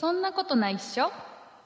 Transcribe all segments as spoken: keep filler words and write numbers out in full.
そんなことないっしょ。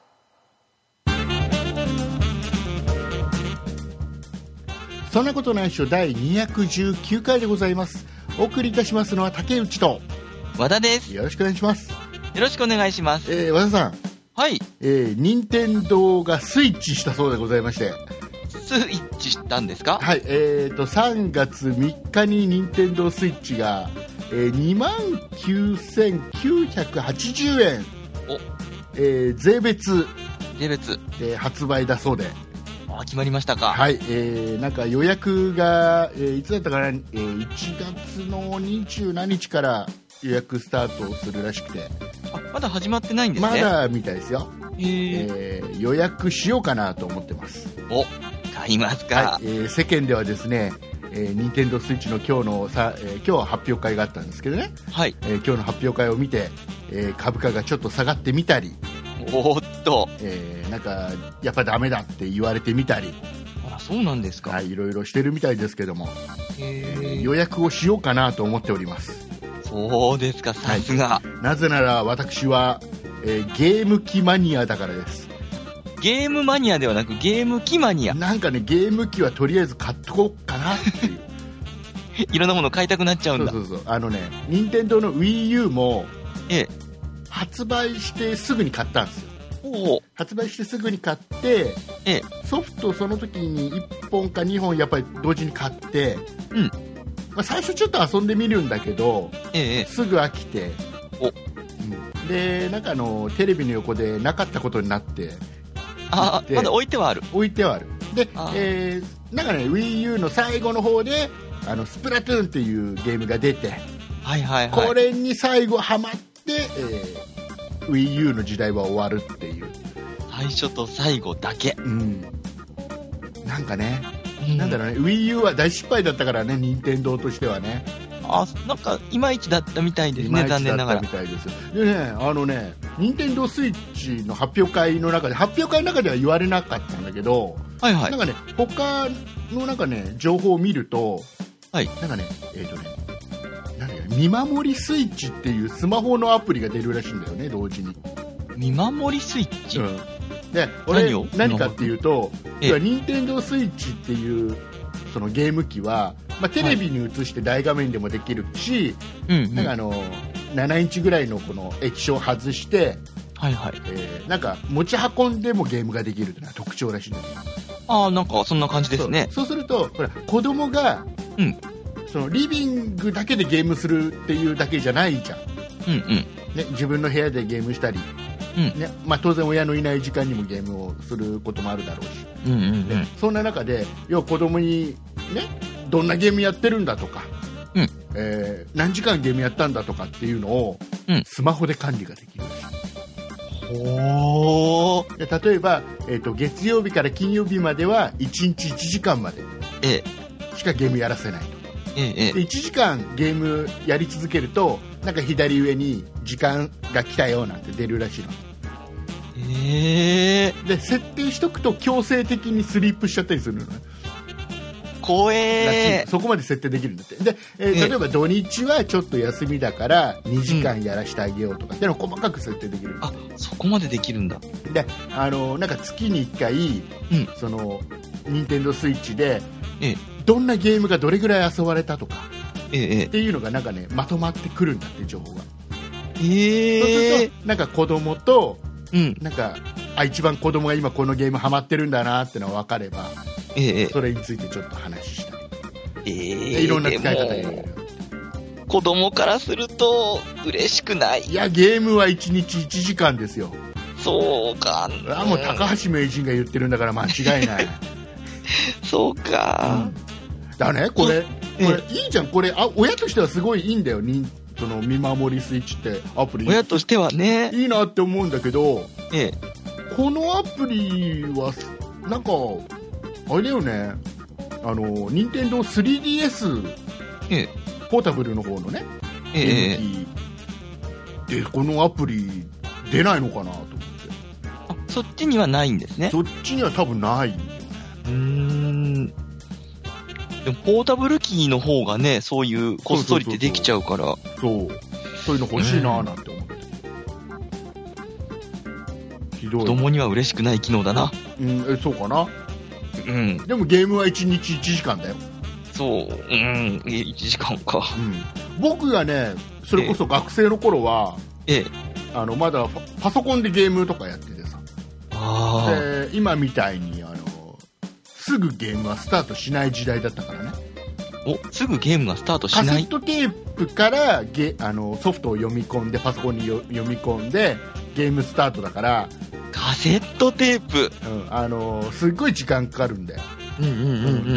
そんなことないっしょだいにひゃくじゅうきゅうかいでございます。お送りいたしますのは竹内と和田です。 よろしくお願いします。 よろしくお願いします。 えー、和田さん、 はい。 えー、任天堂がスイッチしたそうでございまして、 スイッチしたんですか？ はい、えーとさんがつみっかに任天堂スイッチが、えー、にまんきゅうせんきゅうひゃくはちじゅうえん、 お、 えー、税別税別で発売だそうで、 あ、決まりましたか？ はい、えー、なんか予約が、えー、いつだったかな、えー、いちがつのにじゅうなんにちから予約スタートをするらしくて、 あ、まだ始まってないんですね。 まだみたいですよ。 へー、 えー、予約しようかなと思ってます。 お、買いますか？ はい、えー、世間ではですね、えー、任天堂スイッチの今日のさ、えー、今日は発表会があったんですけどね、 はい、 えー、今日の発表会を見て、えー、株価がちょっと下がってみたり、 おーっと、 えー、なんかやっぱダメだって言われてみたり、 あ、そうなんですか？ はい、いろいろしてるみたいですけども、 へー、 予約をしようかなと思っております。 そうですか、さすが、 はい、なぜなら私は、えー、ゲーム機マニアだからです。 ゲームマニアではなくゲーム機マニア。 なんかね、ゲーム機はとりあえず買っとこうかなっていういろんなもの買いたくなっちゃうんだ。 そうそうそう、あのね、任天堂の WiiU も、 ええ、 発売してすぐに買ったんですよ。 お、 発売してすぐに買って、 ええ、 ソフトその時にいっぽんかにほんやっぱり同時に買って、 うん、 まあ、最初ちょっと遊んでみるんだけど、 ええ、 すぐ飽きて、 お、 うん、でなんかあのテレビの横でなかったことになって、 あ、まだ置いてはある。 置いてはある。で、 あ、 えー、なんかね WiiU の最後の方であのスプラトゥーンっていうゲームが出て、 はいはいはい、 これに最後ハマって、えー、WiiU の時代は終わるっていう。 最初と最後だけ。 うん。なんかね、 うん、 なんだろうね、WiiU は大失敗だったからね、任天堂としてはね。 あ、なんかいまいちだったみたいですね、残念ながら。 いまいちだったみたいです。でね、あのね、任天堂スイッチの発表会の中で、発表会の中では言われなかったんだけど、 はいはい。 なんかね、他のなんかね、情報を見ると、 はい。 なんかね、えっとね、なんだっけ、見守りスイッチっていうスマホのアプリが出るらしいんだよね、同時に。 見守りスイッチ、 うん、で、俺何を何かっていうと、 ええ、 任天堂スイッチっていうそのゲーム機は、まあ、テレビに映して大画面でもできるし、はい、なんかあのななインチぐらいのこの液晶を外して、 はいはい、 えー、なんか持ち運んでもゲームができるというのが特徴らしいんですよ。 ああ、なんかそんな感じですね。 そう、そうするとほら子供が、うん、そのリビングだけでゲームするっていうだけじゃないじゃん、 うんうんね、 自分の部屋でゲームしたり、うんね、まあ、当然親のいない時間にもゲームをすることもあるだろうし、 うんうんうん、 そんな中で要は子供に、ね、どんなゲームやってるんだとか、うん、えー、何時間ゲームやったんだとかっていうのを、うん、スマホで管理ができるらしい。 ほー。 で例えば、えーと、月曜日から金曜日まではいちにちいちじかんまでしかゲームやらせないと、ええ、でいちじかんゲームやり続けるとなんか左上に時間が来たよなんて出るらしいの。 えー、 で設定しとくと強制的にスリープしちゃったりするのね。 怖えー。 そこまで設定できるんだって。で、えー、例えば土日はちょっと休みだからにじかんやらしてあげようとかっていうのを細かく設定できる、うん、 あ、そこまでできるんだ。 で、あのなんか月にいっかい、うん、その任天堂スイッチで、ええ、どんなゲームがどれぐらい遊ばれたとか、ええ、っていうのがなんかねまとまってくるんだって情報が。 えー、 そうするとなんか子供と、うん、なんかあ一番子供が今このゲームハマってるんだなってのが分かれば、ええ、それについてちょっと話したり、ええ、いろんな使い方がいる。 子供からすると嬉しくない。 いやゲームはいちにちいちじかんですよ。 そうか、 うん、あもう高橋名人が言ってるんだから間違いないそうか、 うん、だねこれこれいいじゃんこれ。あ親としてはすごいいいんだよにその見守りスイッチってアプリ親としてはねいいなって思うんだけど、 ええ、 このアプリはなんかあれだよね、あの任天堂 スリーディーエス、ええ、ポータブルの方のね、ええ、でこのアプリ出ないのかなと思って。 あそっちにはないんですね。 そっちには多分ないよね。 うーん、でもポータブルキーの方がねそういうこっそりってできちゃうから、 そうそうそういうの欲しいななんて思って、 ひどい。 子供には嬉しくない機能だな。 うん、え、そうかな。 うん。 でもゲームはいちにちいちじかんだよ。 そう、うん、いちじかんか。 うん。僕がね、それこそ学生の頃は、 ええ。 あの、まだパソコンでゲームとかやっててさ。 ああ。 で、今みたいに、あの、すぐゲームはスタートしない時代だったからね。 お、すぐゲームがスタートしない。 カセットテープからゲあのソフトを読み込んでパソコンによ読み込んでゲームスタートだから、 カセットテープ、 うん、あのすっごい時間かかるんだよ、 うんうんうんうん、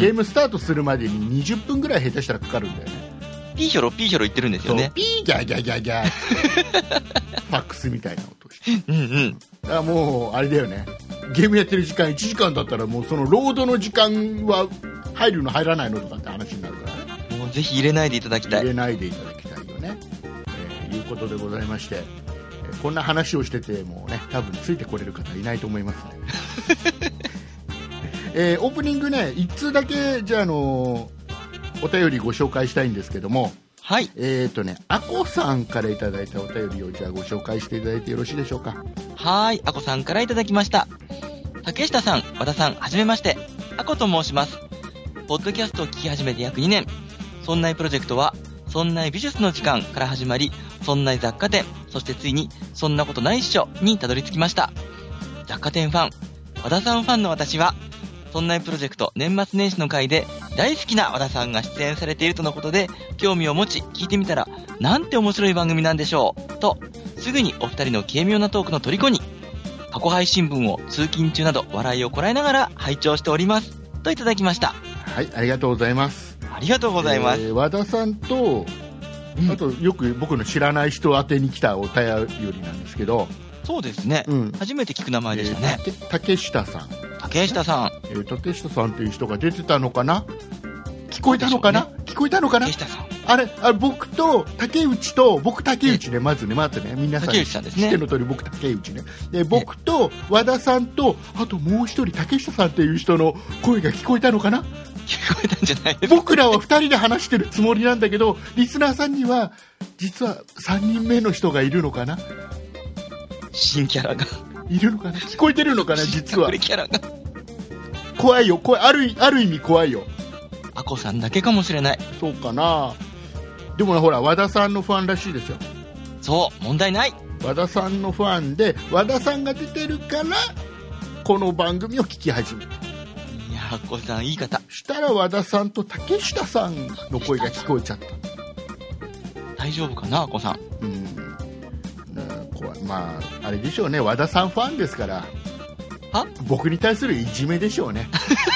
ゲームスタートするまでににじゅっぷんぐらい下手したらかかるんだよね。 ピーヒョロピーヒョロ言ってるんですよね。 ピーギャーギャーギャーギャーファックスみたいな音して、 うんうん、 だからもうあれだよね、ゲームやってる時間いちじかんだったらもうそのロードの時間は入るの入らないのとかって話になるからね。 もうぜひ入れないでいただきたい。 入れないでいただきたいよね、えー、いうことでございまして、えー、こんな話をしててもね多分ついてこれる方いないと思いますね、えー、オープニングねいっ通だけじゃあ、あのー、お便りご紹介したいんですけども、 はい、 えーとねあこさんからいただいたお便りをじゃあご紹介していただいてよろしいでしょうか。 はい、あこさんからいただきました。竹下さん、和田さん、はじめまして、あこと申します。ポッドキャストを聞き始めて約にねん。そんないプロジェクトは、そんない美術の時間から始まり、そんない雑貨店、そしてついに、そんなことないっしょにたどり着きました。雑貨店ファン、和田さんファンの私は、そんないプロジェクト年末年始の回で、大好きな和田さんが出演されているとのことで、興味を持ち、聞いてみたら、なんて面白い番組なんでしょう、と、すぐにお二人の軽妙なトークの虜に、過去配信分を通勤中など笑いをこらえながら拝聴しております。といただきました。 はい、ありがとうございます。 ありがとうございます。 えー、和田さんと、あとよく僕の知らない人宛てに来たお便りなんですけど、 そうですね、うん、初めて聞く名前でしたね。 えー、竹下さん。 竹下さん。 えー、竹下さんという人が出てたのかな、聞こえたのかな、ね、聞こえたのかな、 竹下さん。 あれ、あれ僕と竹内と、僕竹内ね、まずね、まずね、皆さん知っての通り僕竹内ね。で、僕と和田さんと、あともう一人竹下さんっていう人の声が聞こえたのかな。 聞こえたんじゃないですか。 僕らはふたりで話してるつもりなんだけど、リスナーさんには実はさんにんめの人がいるのかな。 新キャラがいるのかな、聞こえてるのかな、実は。 キャラが怖いよ、怖い、ある、ある意味怖いよ。 あこさんだけかもしれない。 そうかな。でもほら和田さんのファンらしいですよ。 そう、問題ない。 和田さんのファンで、和田さんが出てるからこの番組を聞き始めた。 いや、あこさんいい方。 したら和田さんと竹下さんの声が聞こえちゃった。 大丈夫かな、あこさん。 うん、怖い。まああれでしょうね、和田さんファンですから、 は僕に対するいじめでしょうね。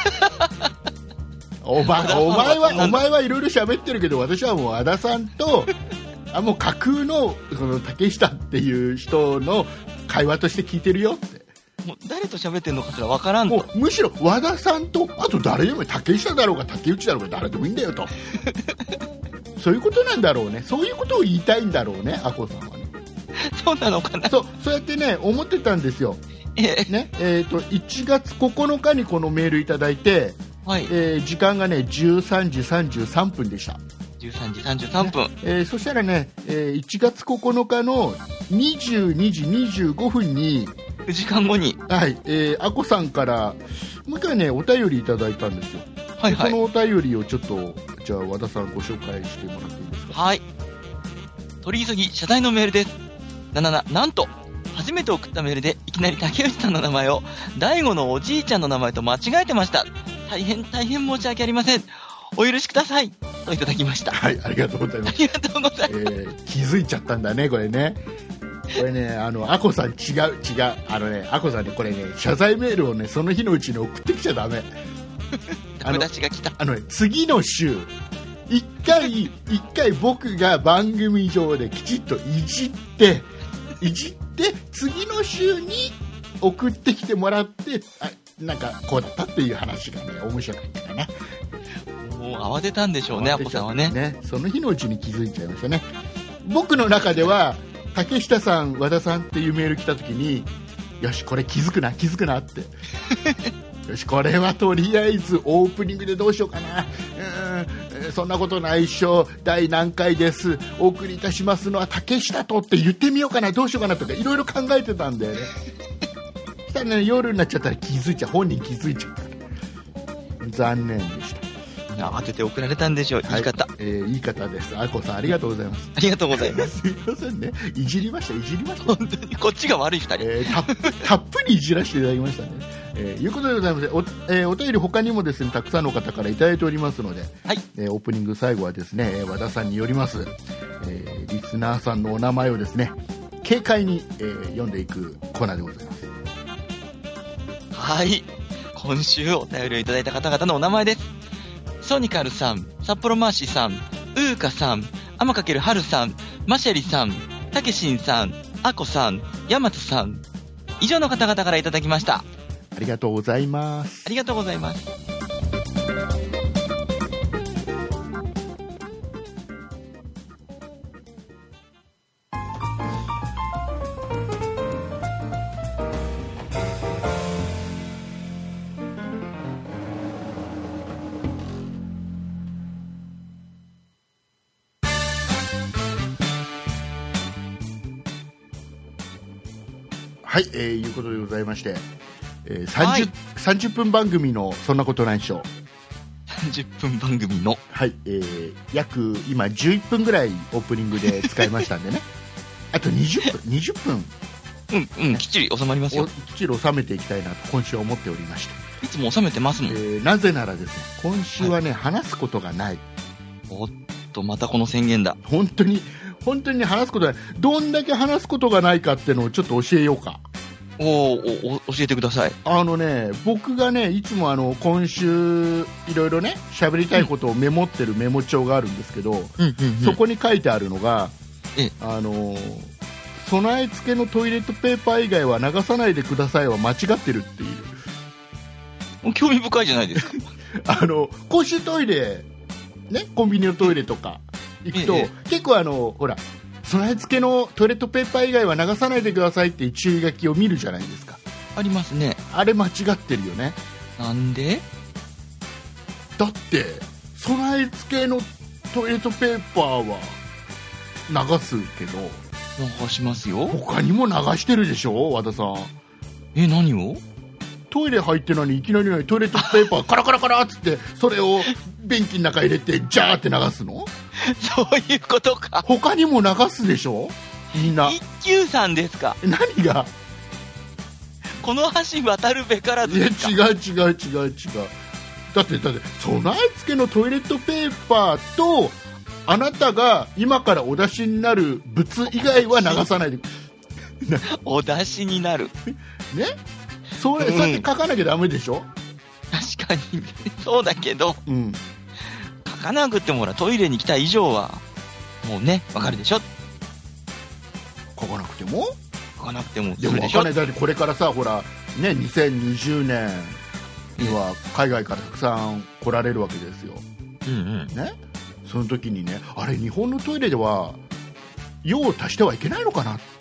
お, ばお前はお前はいろいろ喋ってるけど、私はもう和田さんとあもう架空のその竹下っていう人の会話として聞いてるよって。 もう誰と喋ってるのかすらわからんと。 もうむしろ和田さんと、あと誰でも竹下だろうが竹内だろうが誰でもいいんだよと。そういうことなんだろうね。そういうことを言いたいんだろうね、あこさんはね。 そうなのかな。 そう、そうやってね思ってたんですよ。 えね、えーといちがつここのかにこのメールいただいて、はい、えー、時間がねじゅうさんじさんじゅうさんぷんでした。 じゅうさんじさんじゅうさんぷん、ね、 えー、そしたらね、えー、いちがつここのかのにじゅうにじにじゅうごふんににじかんごに、 はい、えー、あこさんからもう一回ねお便りいただいたんですよ。はいはい、そのお便りをちょっとじゃあ和田さんご紹介してもらっていいですか。 はい、取り急ぎ謝罪のメールです。ななな、なんと初めて送ったメールでいきなり竹内さんの名前を大悟のおじいちゃんの名前と間違えてました。大変大変申し訳ありません。お許しくださいといただきました。 はい、ありがとうございます。 ありがとうございます、えー、気づいちゃったんだねこれね。これね、あのあこさん違う違うあのねあこさんねこれね謝罪メールをねその日のうちに送ってきちゃダメ。 ダメ出しが来た。 あの、ね、次の週一回一回僕が番組上できちっといじっていじって次の週に送ってきてもらって、あなんかこうだったっていう話がね面白かったかな。 もう慌てたんでしょうね、あこさんは ね, ねその日のうちに気づいちゃいましたね。僕の中では竹下さん和田さんっていうメール来た時によしこれ気づくな気づくなってよしこれはとりあえずオープニングでどうしようかな、うん、そんなことないっしょ、第何回です、お送りいたしますのは竹下とって言ってみようかな、どうしようかなとかいろいろ考えてたんだよね。 朝ね夜になっちゃったら気づいちゃう、本人気づいちゃった。残念でした。 当てて送られたんでしょう。 はい、 いい方。 えー、いい方です。あこさんありがとうございます。 ありがとうございます。 すいませんね。いじりました、いじりました。 本当にこっちが悪い二人。 えー、た, たっぷりいじらせていただきましたね。えー、いうことでございます。お、えー、お便り他にもですね、たくさんの方からいただいておりますので、 はい。 えー、オープニング最後はですね、和田さんによります、えー、リスナーさんのお名前をですね、軽快に、えー、読んでいくコーナーでございます。 はい。今週お便りをいただいた方々のお名前です。ソニカルさん、札幌マーシーさん、ウーカさん、アマかけるハルさん、マシェリさん、タケシンさん、アコさん、ヤマトさん、以上の方々からいただきました。 ありがとうございます。 ありがとうございます。 はい、えー、いうことでございまして、えー、さんじゅう、はい、さんじゅっぷん番組のそんなことないでしょさんじゅっぷん番組のはい、えー、約今じゅういっぷんぐらいオープニングで使いましたんでねあとにじゅっぷんにじゅっぷんうんうんきっちり収まりますよ。 きっちり収めていきたいなと今週は思っておりまして、 いつも収めてますもん。 えー、なぜならですね、今週はね、はい、話すことがない。 おっとまたこの宣言だ。 本当に本当に話すことがない。どんだけ話すことがないかっていうのをちょっと教えようか。 おお教えてください。 あのね、僕がねいつもあの今週いろいろね喋りたいことをメモってるメモ帳があるんですけど、うんうんうん、そこに書いてあるのが、あの備え付けのトイレットペーパー以外は流さないでくださいは間違ってるっていう。 興味深いじゃないですかあの公衆トイレね、コンビニのトイレとか行くと、ええ、結構あのほら備え付けのトイレットペーパー以外は流さないでくださいっていう注意書きを見るじゃないですか。 ありますね。 あれ間違ってるよね。 なんで？ だって備え付けのトイレットペーパーは流すけど流しますよ。 他にも流してるでしょ和田さん。 え、何を？ トイレ入ってるのにいきなりトイレットペーパーカラカラカラっつってそれを便器の中入れてジャーって流すの？ そういうことか。 他にも流すでしょみんな。 一級さんですか？ 何が？ この橋渡るべからずですか？ いや違う違う違う違う。だってだって備え付けのトイレットペーパーとあなたが今からお出しになる物以外は流さないでお出しになるね、それ、うん、そうやって書かなきゃダメでしょ。 確かにそうだけど、うん、書かなくてもほらトイレに来た以上はもうねわかるでしょ。 書かなくても書かなくてもでもわかんない。だってこれからさほらねにせんにじゅうねんには海外からたくさん来られるわけですよ、うんうんね、その時にねあれ日本のトイレでは用を足してはいけないのかなって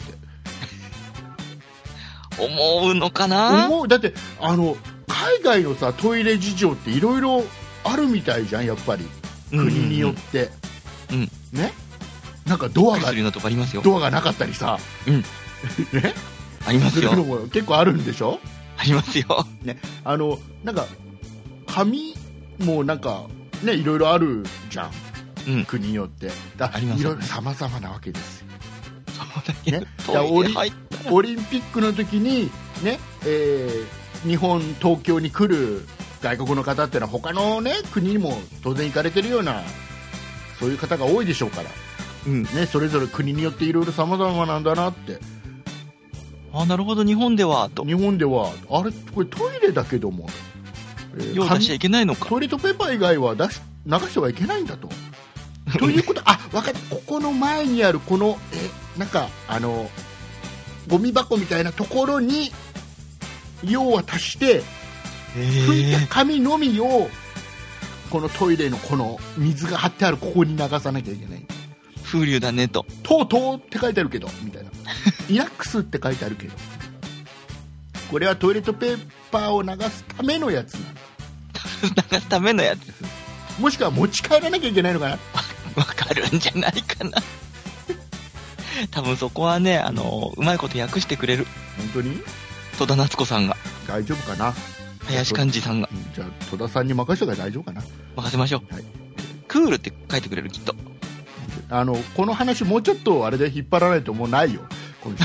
思うのかな。 思う。だってあの海外のさトイレ事情っていろいろあるみたいじゃんやっぱり国によって、うんうんうん、ね、なんかドアがドアがなかったりさ、うん、ね、 ありますよ。 結構あるんでしょ。 ありますよ、 ね、あのなんか紙もなんかねいろいろあるじゃん、うん、国によってだいろいろ様々なわけですよ。 そうだけど、ね、 オリ、オリンピックの時にね、えー、日本東京に来る外国の方ってのは他のね国にも当然行かれてるようなそういう方が多いでしょうから、うんね、それぞれ国によっていろいろ様々なんだなって。 あ、なるほど。日本ではと日本ではあれこれトイレだけども、 えー、用出しちゃいけないのか。 トイレットペーパー以外は出し流してはいけないんだとということあ分かった。ここの前にあるこのえなんかあのゴミ箱みたいなところに用は足して拭いた紙のみをこのトイレのこの水が張ってあるここに流さなきゃいけない。 風流だねと。 とうとうって書いてあるけどみたいなイラックスって書いてあるけどこれはトイレットペーパーを流すためのやつなの流すためのやつ。 もしくは持ち帰らなきゃいけないのかな。 わかるんじゃないかな多分そこはねあのうまいこと訳してくれる。 本当に戸田夏子さんが。 大丈夫かな。 林寛治さんが。 じゃあ戸田さんに任せたから大丈夫かな。 任せましょう。はい。クールって書いてくれる、きっと。 あのこの話もうちょっとあれで引っ張らないともうないよこの人。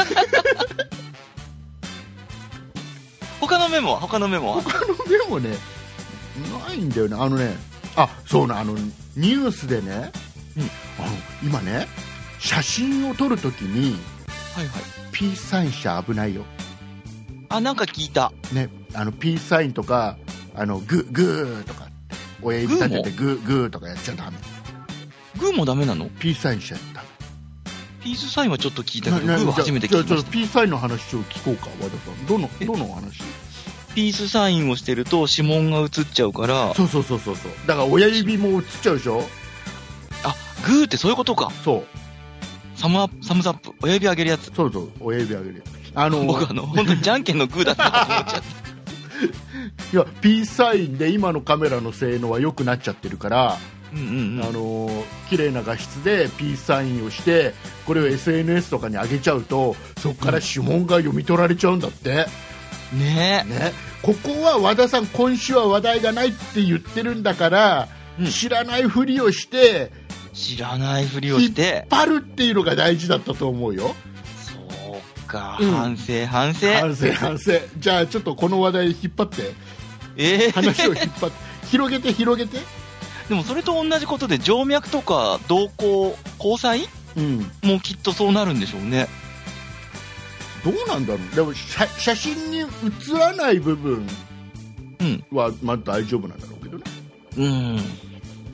他のメモは他のメモは他のメモねないんだよね。あのね、あ、そうな、あのニュースでね、うん、あの今ね写真を撮るときに、はいはい、ピースサインしちゃ危ないよ。 あ、なんか聞いたね。あのピースサインとかあのグーグーとか親指立ててグーグーとかやっちゃダメ。 グーもダメなの？ ピースサインしちゃダメ。 ピースサインはちょっと聞いたけど、グーは初めて聞きました。 じゃあピースサインの話を聞こうか、和田さん。どのどの話？ ピースサインをしてると指紋が映っちゃうから。 そうそうそうそうそう。だから親指も映っちゃうでしょ。 あ、グーってそういうことか。 そう。 サムアップ、サムズアップ、親指上げるやつ。 そうそう、親指上げるやつ。あのー、 僕あの本当にじゃんけんのグーだったと思っちゃって。 いや、ピースサインで今のカメラの性能は良くなっちゃってるから。 うんうんうん、 あのー、綺麗な画質でピースサインをしてこれを エスエヌエス とかに上げちゃうとそこから指紋が読み取られちゃうんだって、 うん、ねえね。ここは和田さん今週は話題がないって言ってるんだから、うん、知らないふりをして知らないふりをして引っ張るっていうのが大事だったと思うよ。 そうか、うん、反省反省反省反省。じゃあちょっとこの話題引っ張って、 えー、 話を引っ張って広げて広げて。 でもそれと同じことで静脈とか瞳孔虹彩、うん、もうきっとそうなるんでしょうね。 どうなんだろう。でも 写, 写真に写らない部分はまあ大丈夫なんだろうけどね、うん、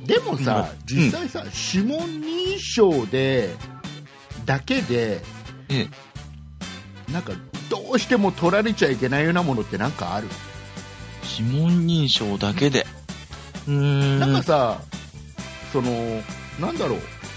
でもさ、うん、実際さ、うん、指紋認証でだけで、ええ、なんかどうしても取られちゃいけないようなものってなんかある？ 指紋認証だけでうーん、 なんかさ、そのなんだろう、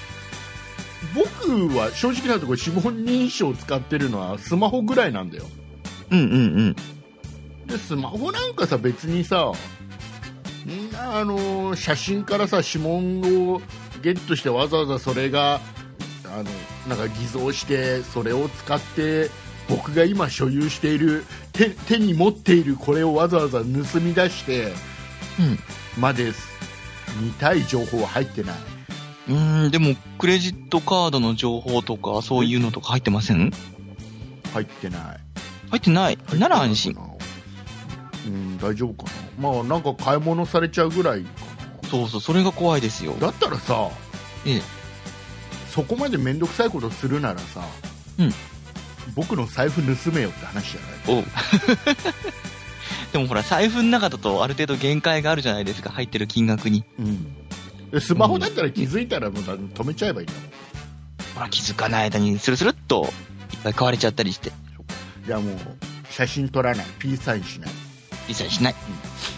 僕は正直なところ指紋認証を使ってるのはスマホぐらいなんだよ。 うんうんうん。 でスマホなんかさ別にさ、みんなあの写真からさ指紋をゲットしてわざわざそれがあのなんか偽造してそれを使って僕が今所有している 手, 手に持っているこれをわざわざ盗み出して、うんまで見たい情報は入ってない。 うーん、でもクレジットカードの情報とかそういうのとか入ってません？ 入ってない。 入ってない。なら安心。 うん、大丈夫かな。まあなんか買い物されちゃうぐらいかな。そうそう、それが怖いですよ。 だったらさ、ええ、そこまで面倒くさいことするならさ、うん、僕の財布盗めよって話じゃない？おうでもほら財布の中だとある程度限界があるじゃないですか、入ってる金額に、 うん、スマホだったら気づいたらもう止めちゃえばいいんだもん、 ほら気づかない間にスルスルっといっぱい買われちゃったりして。 じゃあもう写真撮らない、ピースサインしない、 ピースサインしない、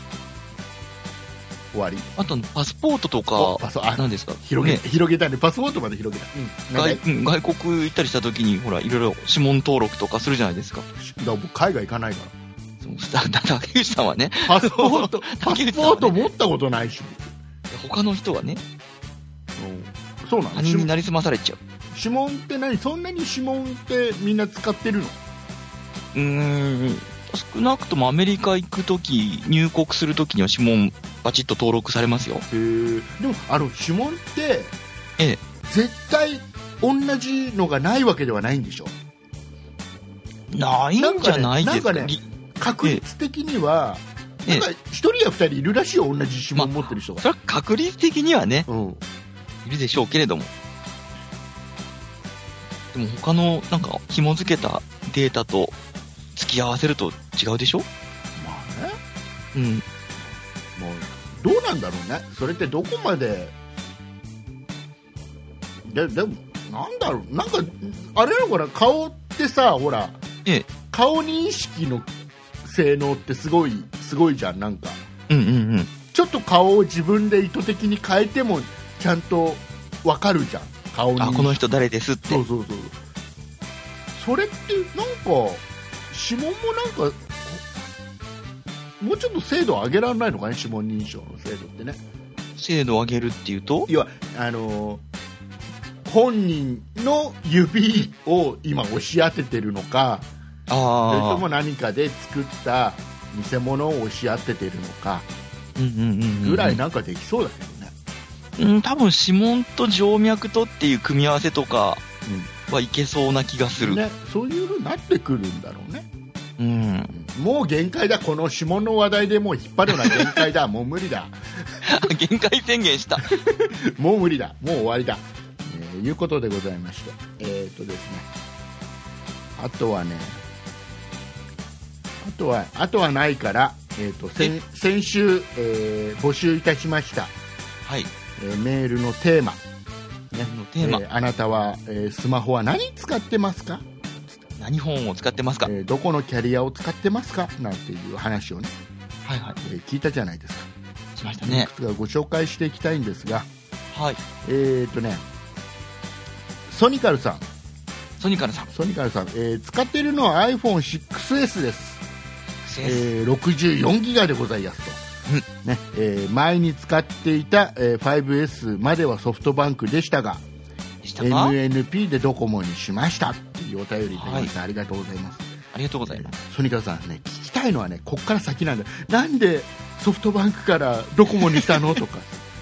うん、終わり。 あとパスポートとか何ですか？ 広げ、ね、広げたね、パスポートまで広げた、 うん、外, 外国行ったりした時にほらいろいろ指紋登録とかするじゃないですか。だから僕海外行かないから。 竹内さんはね、 パスポート、パスポート持ったことないし、 他の人はね、 うん、そうなの。 他人になりすまされちゃう。 指紋って何？そんなに指紋ってみんな使ってるの？ うーん、少なくともアメリカ行くとき、入国するときには指紋バチッと登録されますよ。 へー。でもあの指紋って、ええ、絶対同じのがないわけではないんでしょ？ ないんじゃないですかね。 確率的には、ええ、なんかひとりやふたりいるらしいよ、同じ指紋持ってる人が。 まあ、それは確率的にはね、うん、いるでしょうけれども。でも他のなんか紐付けたデータと付き合わせると違うでしょ？まあね。うん。もうどうなんだろうね。それってどこまで。で、でも、なんだろう。なんか、あれなのかな、顔ってさ、ほら、ええ、顔認識の性能ってすごいすごいじゃん。なんか、うんうんうん、ちょっと顔を自分で意図的に変えてもちゃんと分かるじゃん、顔に。 あ、この人誰ですって。 そうそうそう。それってなんか指紋もなんかもうちょっと精度を上げられないのかね、指紋認証の精度ってね。 精度を上げるっていうと、 いや、あの本人の指を今押し当ててるのか、 それとも何かで作った偽物を押し当ててるのかぐらいなんかできそうだけどね。 うん、多分指紋と静脈とっていう組み合わせとかはいけそうな気がする、 ね、そういう風になってくるんだろうね。 うん、 もう限界だ、この指紋の話題でもう引っ張るのは限界だもう無理だ限界宣言したもう無理だ、もう終わりだ、えー、いうことでございまして、えーとですね、あとはねあとはあとはないから、えーと先, 先週、えー、募集いたしました、 はい、 えー、メールのテーマ、 ね、のテーマ、 えー、あなたは、えー、スマホは何使ってますか、 何本を使ってますか、 えー、どこのキャリアを使ってますかなんていう話をね、 はいはい、 えー、聞いたじゃないですか。 しましたね。 いくつかご紹介していきたいんですが、 はい、 えーとねソニカルさんソニカルさんソニカルさん、えー、使っているのは アイフォンシックスエス です。えー、ろくじゅうよんギガでございますと、うんねえー、前に使っていた、えー、ファイブエス まではソフトバンクでしたが、 でしたかエムエヌピー でドコモにしましたっていうお便りいただきました、はい、ありがとうございます。 ありがとうございます。 ソニカルさんね、聞きたいのはね、こっから先なんだ。なんでソフトバンクからドコモにしたのとか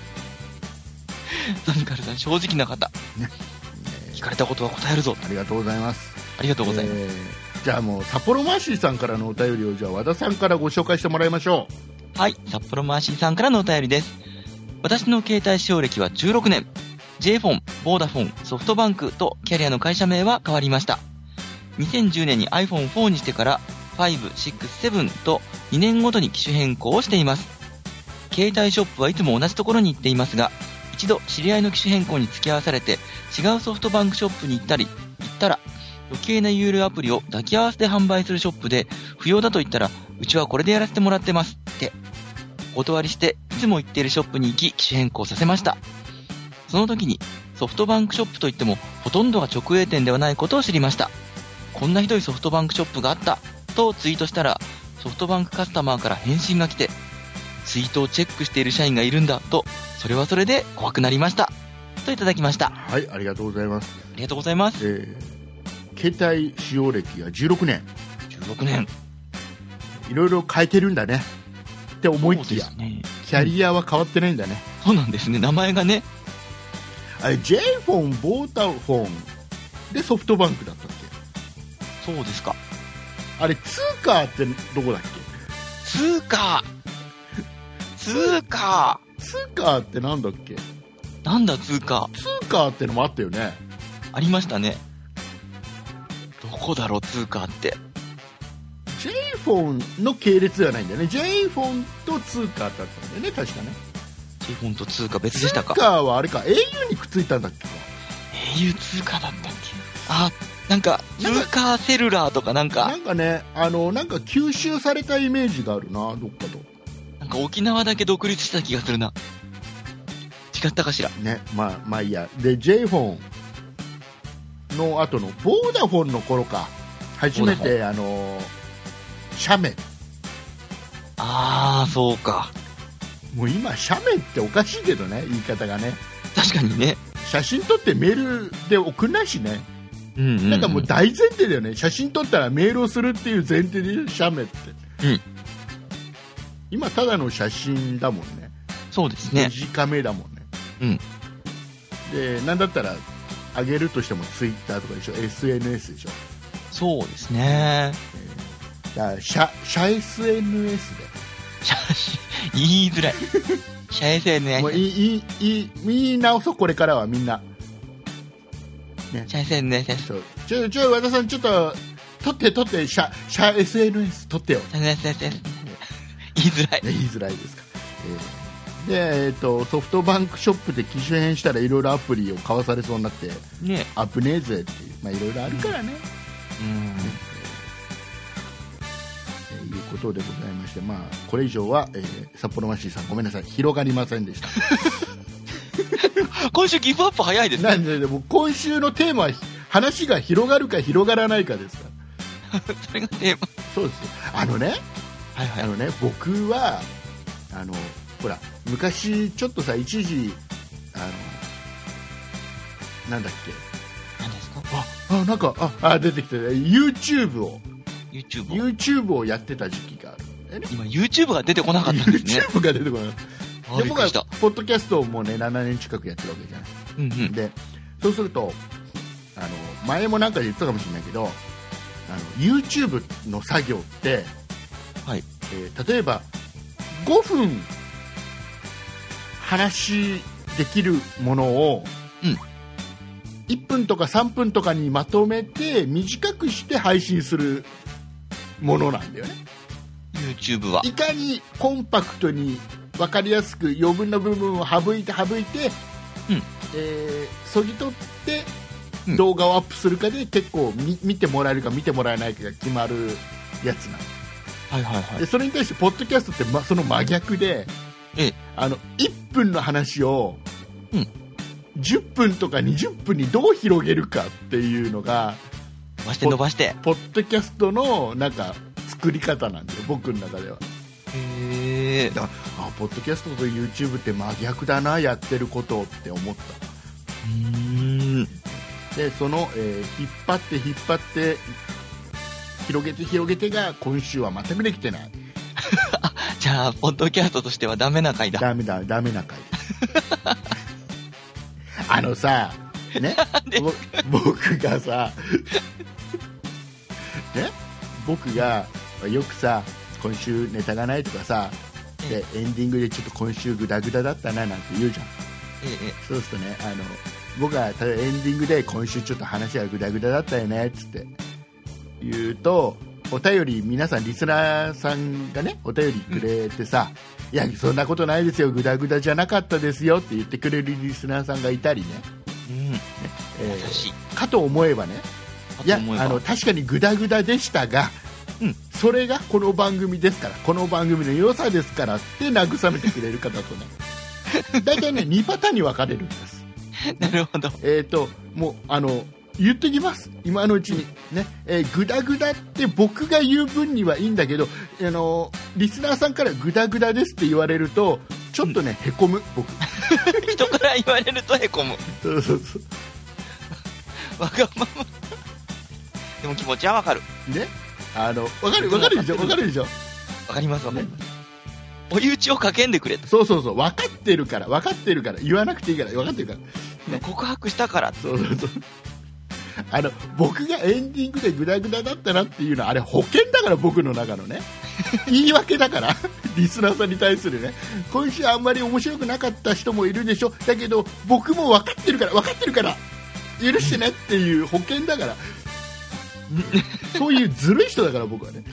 ソニカルさん正直な方、ね、聞かれたことは答えるぞ。 ありがとうございます。 ありがとうございます、 えー、じゃあもう札幌マーシーさんからのお便りをじゃあ和田さんからご紹介してもらいましょう。はい、札幌マーシーさんからのお便りです。私の携帯使用歴はじゅうろくねん。 J フォン、ボーダフォン、ソフトバンクとキャリアの会社名は変わりました。にせんじゅうねんに アイフォンフォー にしてからご、ろく、ななとにねんごとに機種変更をしています。携帯ショップはいつも同じところに行っていますが、一度知り合いの機種変更に付き合わされて違うソフトバンクショップに行ったり行ったら余計な有料アプリを抱き合わせて販売するショップで不要だと言ったら、うちはこれでやらせてもらってますってお断りして、いつも行っているショップに行き機種変更させました。その時にソフトバンクショップといってもほとんどが直営店ではないことを知りました。こんなひどいソフトバンクショップがあったとツイートしたら、ソフトバンクカスタマーから返信が来て、ツイートをチェックしている社員がいるんだと、それはそれで怖くなりましたといただきました。 はい、ありがとうございます。 ありがとうございます。 えー、携帯使用歴がじゅうろくねん。 じゅうろくねん。 いろいろ変えてるんだねって思いきや、ね、キャリアは変わってないんだね、 うん、そうなんですね、名前がね。 あれ J フォン、ボータフォンでソフトバンクだったっけ。 そうですか。 あれツーカーってどこだっけ。 ツーカーツーカーツーカーってなんだっけ。 なんだツーカー。 ツーカーってのもあったよね。 ありましたね。どこだろうツーカーって。 J フォンの系列ではないんだよね。 J フォンとツーカーだったんだよね、確かね。 J フォンとツーカー別でしたか。 ツーカーはあれか エーユー にくっついたんだっけか。 エーユー ツーカーだったっけ。あ、なんかツーカーセルラーとかなんかなんかね、あのなんか吸収されたイメージがあるな、どっかと。 なんか沖縄だけ独立した気がするな。違ったかしらね。まあまあいいや。で J フォンの後のボーダフォンの頃か、初めてあの写メ。 ああそうか。 もう今写メっておかしいけどね、言い方がね。 確かにね。 写真撮ってメールで送んないしね。 うんうんうん、 なんかもう大前提だよね。写真撮ったらメールをするっていう前提で写メって、 うん、 今ただの写真だもんね。 そうですね。 短めだもんね。 うん。 でなんだったら上げるとしてもツイッターとかでしょ、 エスエヌエス でしょ。 そうですね。 えー、だからシャシャ エスエヌエス でシャ言いづらいシャ エスエヌエスもういいいい言い直そう、これからはみんな、 ね、シャ エスエヌエス。 そう、ちょちょ和田さんちょっと撮って撮ってシャシャ エスエヌエス 撮ってよ。 シャ エスエヌエス 言いづらい、 言いづらいですか。えー、で、えーと、ソフトバンクショップで機種変したらいろいろアプリを買わされそうになって、 ね、 危ねえぜっていう、まあいろいろあるからね。 うん、うんねえー、いうことでございまして、まあこれ以上は、えー、札幌マシーさんごめんなさい、広がりませんでした今週ギブアップ早いですね。 なんででも今週のテーマは話が広がるか広がらないかですからそれがテーマ。 そうです。あのね、 はいはい、 あのね、僕はあのほら昔ちょっとさ一時あのなんだっけ、 何ですか。 ああなんかああ出てきて YouTube を YouTube を YouTube をやってた時期があるんだよね。 今 YouTube が出てこなかったんですね。 YouTube が出てこない。 あ、 で僕はびっくりした。 ポッドキャストをもうねななねん近くやってるわけじゃない。 うんうん。 でそうするとあの前もなんかで言ったかもしれないけど、あの YouTube の作業って、 はい、 えー、例えばごふん話できるものを、 うん、 いっぷんとかさんぷんとかにまとめて短くして配信するものなんだよね。 YouTube はいかにコンパクトに分かりやすく余分な部分を省いて省いて、 うんえー、そぎ取って動画をアップするかで結構見見てもらえるか見てもらえないかが決まるやつなんです。 はいはいはい。 でそれに対してポッドキャストって、ま、その真逆で、 ええ、あのいっぷんの話を、 うん、 じゅっぷんとかにじゅっぷんにどう広げるかっていうのが伸ばして伸ばしてポッドキャストのなんか作り方なんだよ、僕の中では。 へえ。 あ、ポッドキャストと YouTube って真逆だな、やってることって思った。 うーん。 でその、えー、引っ張って引っ張って広げて広げてが今週は全くできてない。 じゃあポッドキャストとしてはダメな回だ。 ダメだダメな回ですあのさね僕がさね僕がよくさ今週ネタがないとかさでエンディングでちょっと今週グダグダだったななんて言うじゃん。 ええ、 そうするとね、あの僕がエンディングで今週ちょっと話がグダグダだったよねっつって言うと、お便り皆さんリスナーさんがねお便りくれてさ、うん、いやそんなことないですよ、グダグダじゃなかったですよって言ってくれるリスナーさんがいたりね、 うんねえ優しいー、かと思えばね、いやあの確かにグダグダでしたが、うん、それがこの番組ですから、この番組の良さですからって慰めてくれる方とね大体ねにパターンに分かれるんです。 なるほど。 えーともうあの言ってきます今のうちにね、えー、グダグダって僕が言う分にはいいんだけど、あのリスナーさんからグダグダですって言われるとちょっとね、うん、へこむ僕人から言われるとへこむ。 そうそうそうわがままでも気持ちはわかるね。あのわかるわかるでしょわかるでしょわかりますわかります、ね、お湯打ちをかけんでくれと。 そうそうそう、分かってるから分かってるから言わなくていいから分かってるから、 ね、告白したから。 そうそうそう、あの僕がエンディングでグダグダだったなっていうのはあれ保険だから、僕の中のね言い訳だからリスナーさんに対するね、今週あんまり面白くなかった人もいるでしょ、だけど僕も分かってるから分かってるから許してねっていう保険だからそういうずるい人だから僕はね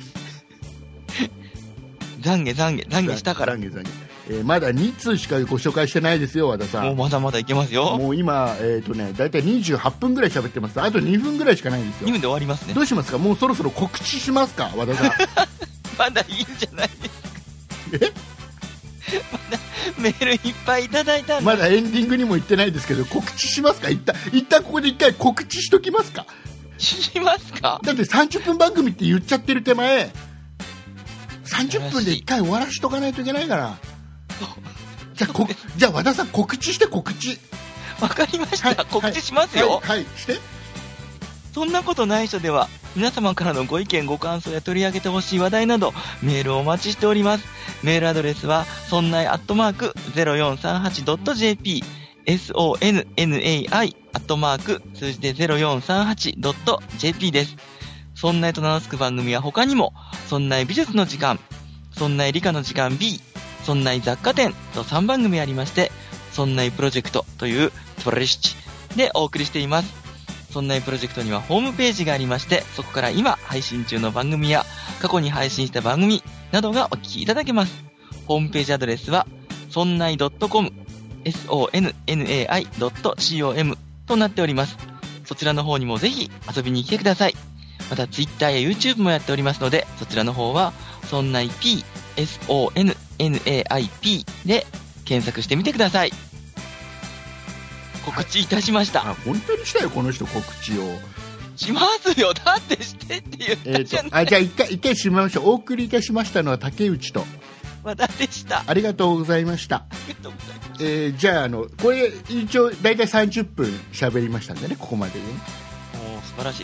懺悔懺悔懺悔したから懺悔懺悔、えー、まだに通しかご紹介してないですよ和田さん。 もうまだまだいけますよ。 もう今、えーとね、だいたいにじゅうはっぷんぐらい喋ってます。あとにふんぐらいしかないんですよ。 にふんで終わりますね。 どうしますか、もうそろそろ告知しますか和田さんまだいいんじゃないですか。えまだメールいっぱいいただいたんで。 まだエンディングにも行ってないですけど告知しますか。一旦一旦ここで一回告知しときますか。 しますか。 だってさんじゅっぷん番組って言っちゃってる手前さんじゅっぷんでいっかい終わらしとかないといけないからじゃあこじゃあ和田さん告知して告知。 わかりました、はい、告知しますよ。 よ。 はい、はい、して。 そんなことない人では皆様からのご意見ご感想や取り上げてほしい話題などメールをお待ちしております。メールアドレスはそんないアットマーク ゼロよんさんはちドットジェーピー sonnai アットマーク数字で ゼロよんさんはちドットジェーピー です。そんないと名の付く番組は他にもそんない美術の時間、そんない理科の時間 B、そんない雑貨店とさんばん組ありまして、そんないプロジェクトというプロレシチでお送りしています。そんないプロジェクトにはホームページがありまして、そこから今配信中の番組や過去に配信した番組などがお聞きいただけます。ホームページアドレスはそんない .com、ソンナイ ドットコム となっております。そちらの方にもぜひ遊びに来てください。また Twitter や YouTube もやっておりますので、そちらの方はそんない P、ソンナイピー で検索してみてください。告知いたしました。 あ、本当にしたよこの人告知を。 しますよ。だってしてって言ったじゃない。 えーと、あ、じゃあ一回一回しましょう。お送りいたしましたのは竹内と和田でした。 ありがとうございました。 ありがとうございました。 えー、じゃああのこれ一応だいたいさんじゅっぷん喋りましたんでね、ここまでね。 もう素晴らしい。さんじゅっぷ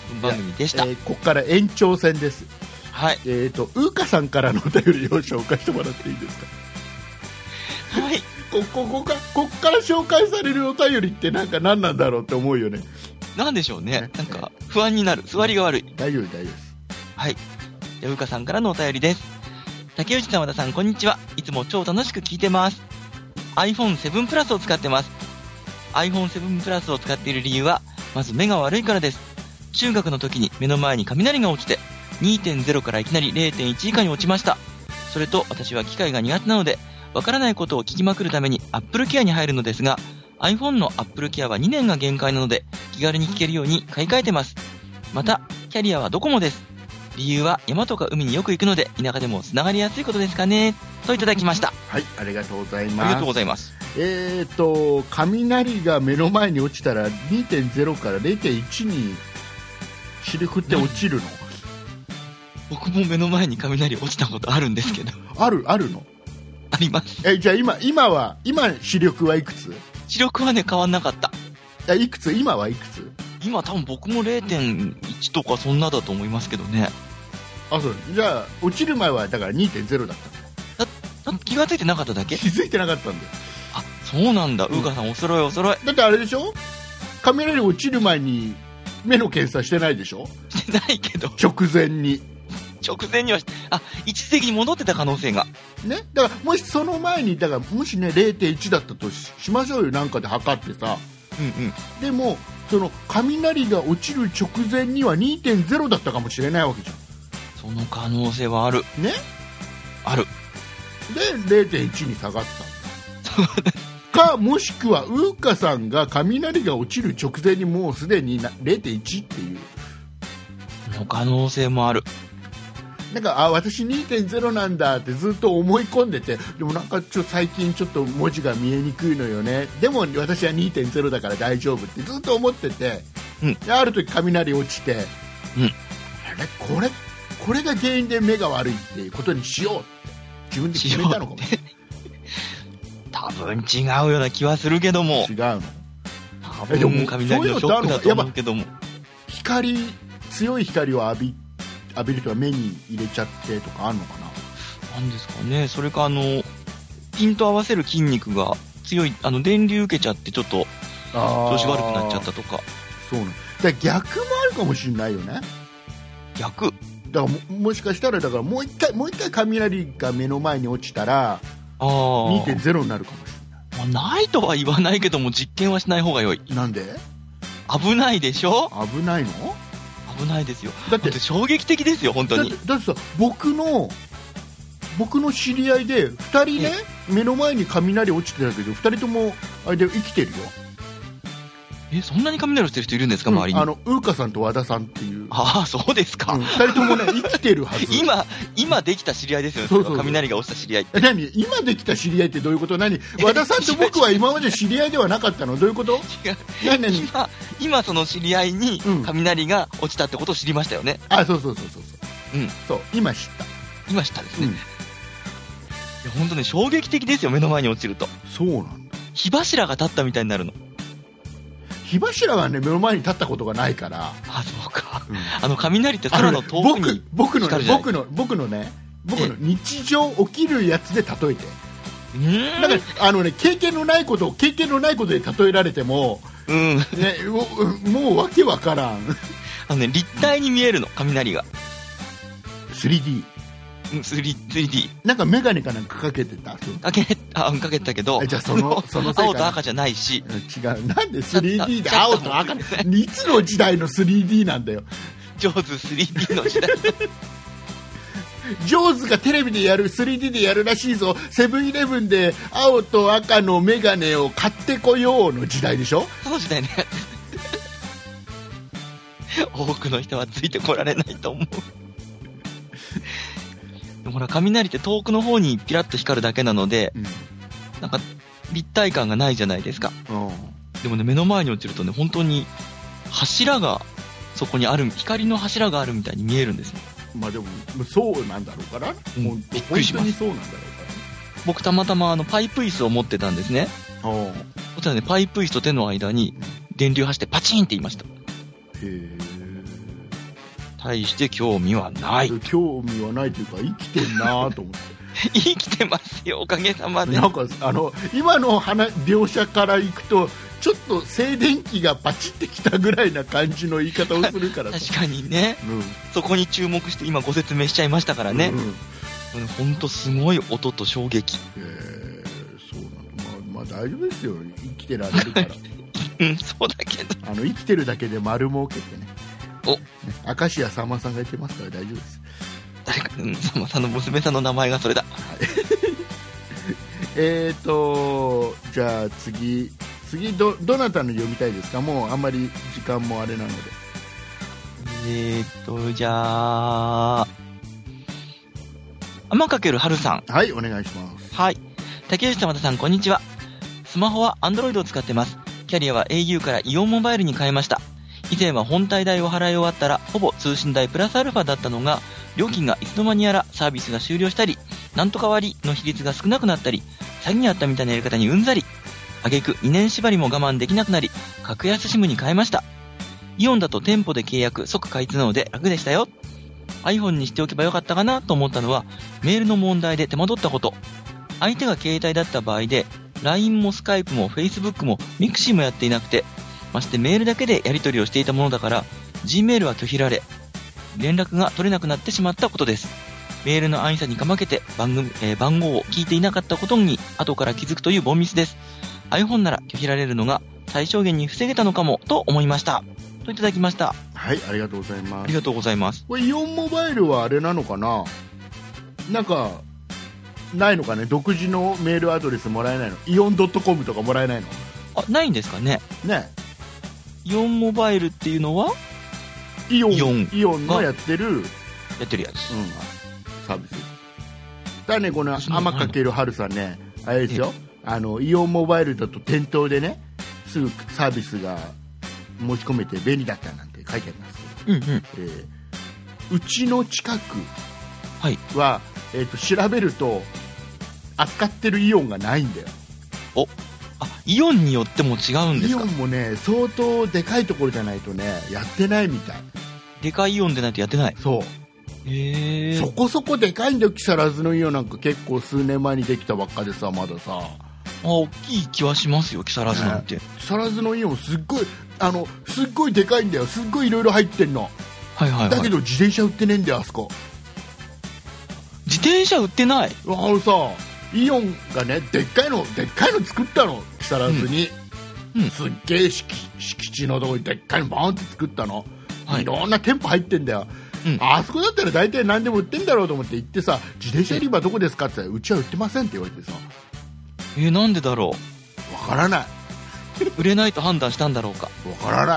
分番組でした。 えー、ここから延長戦です。 はい。 えっ、ー、と、うーかさんからのお便りを紹介してもらっていいですか。 はい。 こ、ここか、こっから紹介されるお便りってなんか何なんだろうって思うよね。 なんでしょうね。なんか、不安になる。座りが悪い。 大丈夫、大丈夫です。 はい。じゃあ、うーかさんからのお便りです。竹内さん、和田さん、こんにちは。いつも超楽しく聞いてます。アイフォンセブン プラスを使ってます。アイフォンセブン プラスを使っている理由は、まず目が悪いからです。中学の時に目の前に雷が落ちて、にてんゼロ からいきなり れいてんいち 以下に落ちました。それと私は機械が苦手なので、わからないことを聞きまくるために Apple Care に入るのですが、iPhone の Apple Care はにねんが限界なので、気軽に聞けるように買い替えてます。また、キャリアはドコモです。理由は山とか海によく行くので、田舎でもつながりやすいことですかね。といただきました。 はい、ありがとうございます。 ありがとうございます。 えーと、雷が目の前に落ちたら にてんゼロ から れいてんいち に視力って落ちるの？ 僕も目の前に雷落ちたことあるんですけど。 ある、あるの？ あります。 え、じゃあ今、今は、今視力はいくつ？ 視力はね、変わんなかった。 いや、いくつ？今はいくつ？ 今多分僕も れいてんいち とかそんなだと思いますけどね。 あ、そう。じゃあ、落ちる前はだから にてんゼロ だっただ、だ気がついてなかっただけ？ 気づいてなかったんだよ。 あ、そうなんだ。うーかさん、おそろいおそろい。 だってあれでしょ？雷落ちる前に目の検査してないでしょ？ してないけど。 直前に。 直前には、あ、一時的に戻ってた可能性が。 ね。だから、もしその前に、だから、もしね、れいてんいち だったと し, しましょうよ。なんかで測ってさ。 うんうん。 でも、その、雷が落ちる直前には にてんゼロ だったかもしれないわけじゃん。 その可能性はある。 ね。 ある。 で、れいてんいち に下がったか、もしくは、うーかさんが雷が落ちる直前にもうすでに れいてんいち っていう。 の可能性もある。 なんか、あ、私 にてんゼロ なんだってずっと思い込んでて、でもなんかちょ最近ちょっと文字が見えにくいのよね。でも私は にてんゼロ だから大丈夫ってずっと思ってて、うん、である時雷落ちて、うん、あれこれこれが原因で目が悪いっていうことにしようって自分で決めたのかも。 多分違うような気はするけども。 違うの。 多分雷のショックだと思うけども。 光、強い光を浴び浴びると目に入れちゃってとかあるのかな。 なんですかね。それかあのピント合わせる筋肉が強い、あの電流受けちゃってちょっと調子悪くなっちゃったとか。 そうね。だから逆もあるかもしれないよね。 逆。 だから も, もしかしたらだからもう一回もう一回雷が目の前に落ちたら にてんゼロ になるかもしれない。 まあ、ないとは言わないけども実験はしない方が良い。 なんで？ 危ないでしょ？ 危ないの？ 危ないですよ。だって衝撃的ですよ本当に。 だって、だってさ、僕の僕の知り合いでふたりね、目の前に雷落ちてたけどふたりともあれで生きてるよ。 え、そんなに雷落ちてる人いるんですか、うん、周りに。 あのうーかさんと和田さんっていう。 ああ、そうですか。 ふたりともね生きてるはず。 今今できた知り合いですよね。そうそうそう、雷が落ちた知り合い。 え、何？今できた知り合いってどういうこと？何？和田さんと僕は今まで知り合いではなかったの？どういうこと？違う。何何？ 今今その知り合いに雷が落ちたってことを知りましたよね。 うん、あ、そうそうそうそうそう。うん。そう、今知った。 今知ったですね。うん、いや本当ね、衝撃的ですよ、目の前に落ちると。 そうなんだ。 火柱が立ったみたいになるの。 火柱はね、目の前に立ったことがないから。 あ、そうか。うん、あの雷って空の遠くに僕のね、僕の僕のね、僕の日常起きるやつで例えて。だからあのね、経験のないことを経験のないことで例えられても、うん、ね、もうわけわからん。 あのね、立体に見えるの、雷が。 スリーディー。 スリーディー。 なんかメガネかなんかかけてた。 かけ、あ、かけてたけど。 じゃあその、その青と赤じゃないし。 違う。なんで スリーディー で青と赤いつの時代の スリーディー なんだよ。 ジョーズ スリーディー の時代。 ジョーズがテレビでやる スリーディー でやるらしいぞ。セブンイレブンで青と赤のメガネを買ってこようの時代でしょ。 その時代ね。多くの人はついてこられないと思う。ほら、雷って遠くの方にピラッと光るだけなので、うん、なんか立体感がないじゃないですか。うん、でもね、目の前に落ちるとね、本当に柱がそこにある、光の柱があるみたいに見えるんですよ。 まあでもそうなんだろうから、うん、 びっくりします。 本当にそうなんだろうから、ね、 僕たまたまあのパイプ椅子を持ってたんですね。そしたらね、パイプ椅子と手の間に電流走ってパチンって言いました。へー。 対して興味はない。 興味はないというか、生きてんなぁと思って。 生きてますよ、おかげさまで。 なんか、あの、今の話描写からいくと、ちょっと静電気がパチってきたぐらいな感じの言い方をするから確かにね、うん、そこに注目して今ご説明しちゃいましたからね。うん、ほんとすごい音と衝撃。 えー、そうなの。まあ、まあ大丈夫ですよ、生きてられるから。 うん、そうだけど。 あの、生きてるだけで丸儲けってね。 お、 明石家さんまさんが言ってますから大丈夫です。 誰か、うん、さんまさんの娘さんの名前がそれだ。はい、 えーと、じゃあ次、次ど、どなたの読みたいですか？もうあんまり時間もあれなので。 えーと、じゃあ、天かける春さん。 はい、お願いします。 はい。竹内様田さん、こんにちは。スマホは Android を使ってます。キャリアは エーユー からイオンモバイルに変えました。以前は本体代を払い終わったらほぼ通信代プラスアルファだったのが、料金がいつの間にやらサービスが終了したり、なんとか割の比率が少なくなったり、詐欺にあったみたいなやり方にうんざり。挙句にねん縛りも我慢できなくなり、格安シムに変えました。イオンだと店舗で契約即開通なので楽でしたよ。iPhone にしておけばよかったかなと思ったのは、メールの問題で手間取ったこと。相手が携帯だった場合で、ライン も Skype も Facebook も Mixi もやっていなくて、ましてメールだけでやり取りをしていたものだから、Gmail は拒否られ、連絡が取れなくなってしまったことです。メールの安易さにかまけて番組、えー、番号を聞いていなかったことに後から気づくという凡ミスです。iPhone なら拒否られるのが最小限に防げたのかもと思いました。といただきました。 はい、ありがとうございます。 ありがとうございます。 これイオンモバイルはあれなのかな、なんかないのかね、独自のメールアドレスもらえないの？イオン .com とかもらえないの？ あ、ないんですかね。 ね、 イオンモバイルっていうのはイオン、 イオン、 イオンのやってるやってるやつ、 うん、サービスです。だね、この天かける春さんね、あれですよ、あのイオンモバイルだと店頭でね、すぐサービスが申し込めて便利だったなんて書いてありますけど、うんうん、えー、うちの近くは、はい、えーと、調べると扱ってるイオンがないんだよ。 お、あ、イオンによっても違うんですか？ イオンもね、相当でかいところじゃないとね、やってないみたい。 でかいイオンでないとやってない。 そう。 へー。 そこそこでかいんだよ。木更津のイオンなんか結構数年前にできたばっかでさ、まださ。 あ、大きい気はしますよ、木更津なんて。ね、 木更津のイオンすっごい、あの、すっごいでかいんだよ。すっごいいろいろ入ってんの。 はいはいはい。 だけど自転車売ってねえんだよ、あそこ。 自転車売ってない？ あのさ、イオンがね、でっかいの、でっかいの作ったの、木更津に。うんうん、すっげえ敷地のとこにでっかいのバーンって作ったの。はい、いろんな店舗入ってんだよ。うん、あそこだったら大体何でも売ってんだろうと思って行ってさ、自転車売り場どこですかって言ったら、うちは売ってませんって言われてさ。 えー、なんでだろう。わからない。 売れないと判断したんだろうか。 わからない。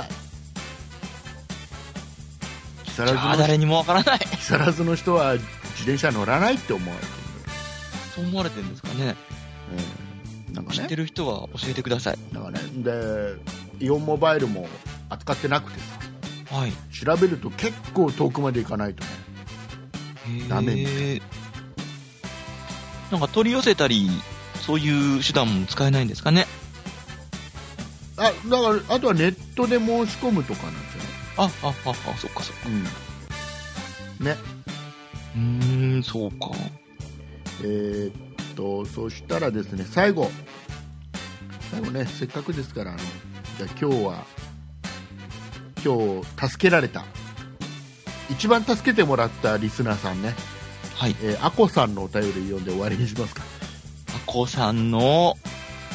木更津の誰にもわからない。 木更津の人は自転車乗らないって思われてる。 そう思われてるんですかね。うん、なんかね、知ってる人は教えてください。 なんかね、でイオンモバイルも扱ってなくてさ、はい、調べると結構遠くまで行かないとね、ダメみたい。 なんか取り寄せたりそういう手段も使えないんですかね。 あ、だからあとはネットで申し込むとかなんじゃない？ あ、あ、あ、あ、そっかそっか。 うん、ね。 うーん、そうか。 えー、っとそしたらですね、最後最後ね、せっかくですから、あのじゃあ今日は今日助けられた、一番助けてもらったリスナーさんね、はい、えー、アコさんのお便り読んで終わりにしますか。 アコさんのお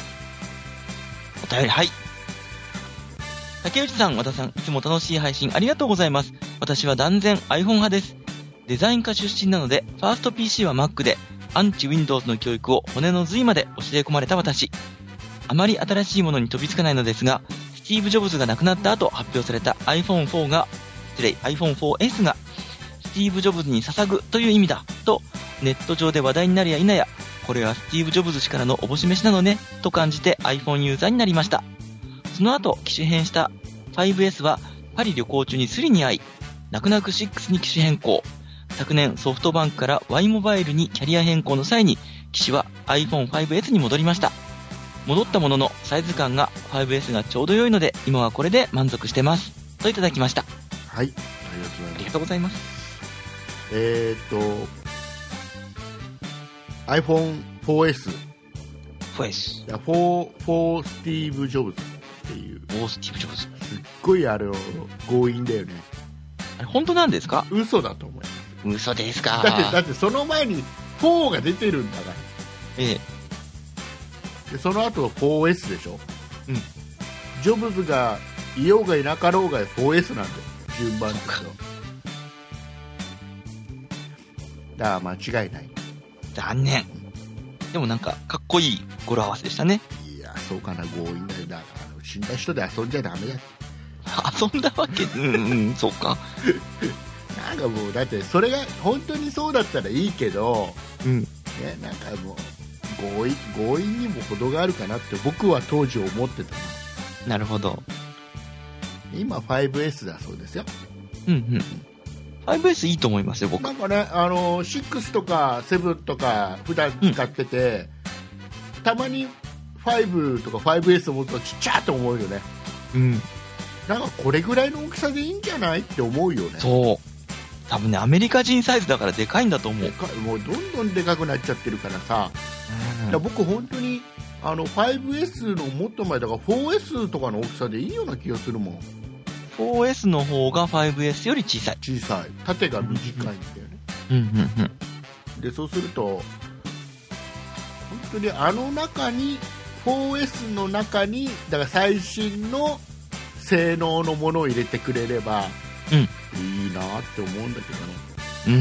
便り、はい。竹内さん、和田さん、いつも楽しい配信ありがとうございます。私は断然 iPhone 派です。デザイン科出身なので、ファースト ピーシー は Mac で、アンチ Windows の教育を骨の髄まで教え込まれた私。あまり新しいものに飛びつかないのですが、スティーブ・ジョブズが亡くなった後発表された アイフォンフォー が、失礼、アイフォンフォーエス が、スティーブ・ジョブズに捧ぐという意味だ、と、ネット上で話題になるや否や、これはスティーブ・ジョブズ氏からのおぼし飯なのね、と感じて iPhone ユーザーになりました。その後、機種変した ファイブエス は、パリ旅行中にスリに遭い、泣く泣くシックスに機種変更。昨年ソフトバンクから Y モバイルにキャリア変更の際に機種は アイフォンファイブエス に戻りました。戻ったもののサイズ感が ファイブエス がちょうど良いので今はこれで満足してますといただきました。 はい、ありりがとうございます。 えーっと アイフォンフォーエスフォーエスフォーフォースティーブ・ジョブズっていう、 フォースティーブ・ジョブズ、 すっごいあれを強引だよね。 あれ本当なんですか？ 嘘だと思います。 嘘ですか？ だってだってその前にフォーが出てるんだから。 ええ。 でその後 フォーエス でしょ。 うん。 ジョブズがいようがいなかろうが フォーエス なんだよ、順番ですよ。だから間違いない。 残念。でもなんかかっこいい語呂合わせでしたね。 いや、そうかな、強引だよ。だからあの死んだ人で遊んじゃダメだ。 遊んだわけうんうんそうか。 なんかもうだってそれが本当にそうだったらいいけど、 うんね、なんかもう強引強引にも程があるかなって僕は当時思ってたな。なるほど。 今 ファイブエス だそうですよ。 うんうん。ファイブエス いいと思いますよ、僕。 なんかね、あのシックスとかセブンとか普段使ってて、うん、たまにファイブとか ファイブエス を持つとちっちゃーって思うよね。 うん。 なんかこれぐらいの大きさでいいんじゃないって思うよね。 そう。多分ね、アメリカ人サイズだからでかいんだと思う。 もうどんどんでかくなっちゃってるからさ。 うん、 だから僕本当にあの ファイブエス のもっと前だから フォーエス とかの大きさでいいような気がするもん。 フォーエス の方が ファイブエス より小さい。 小さい。縦が短いんだよね。 うんうんうん。 でそうすると本当にあの中に フォーエス の中にだから最新の性能のものを入れてくれれば、 うん、 いいなって思うんだけどね。 うん。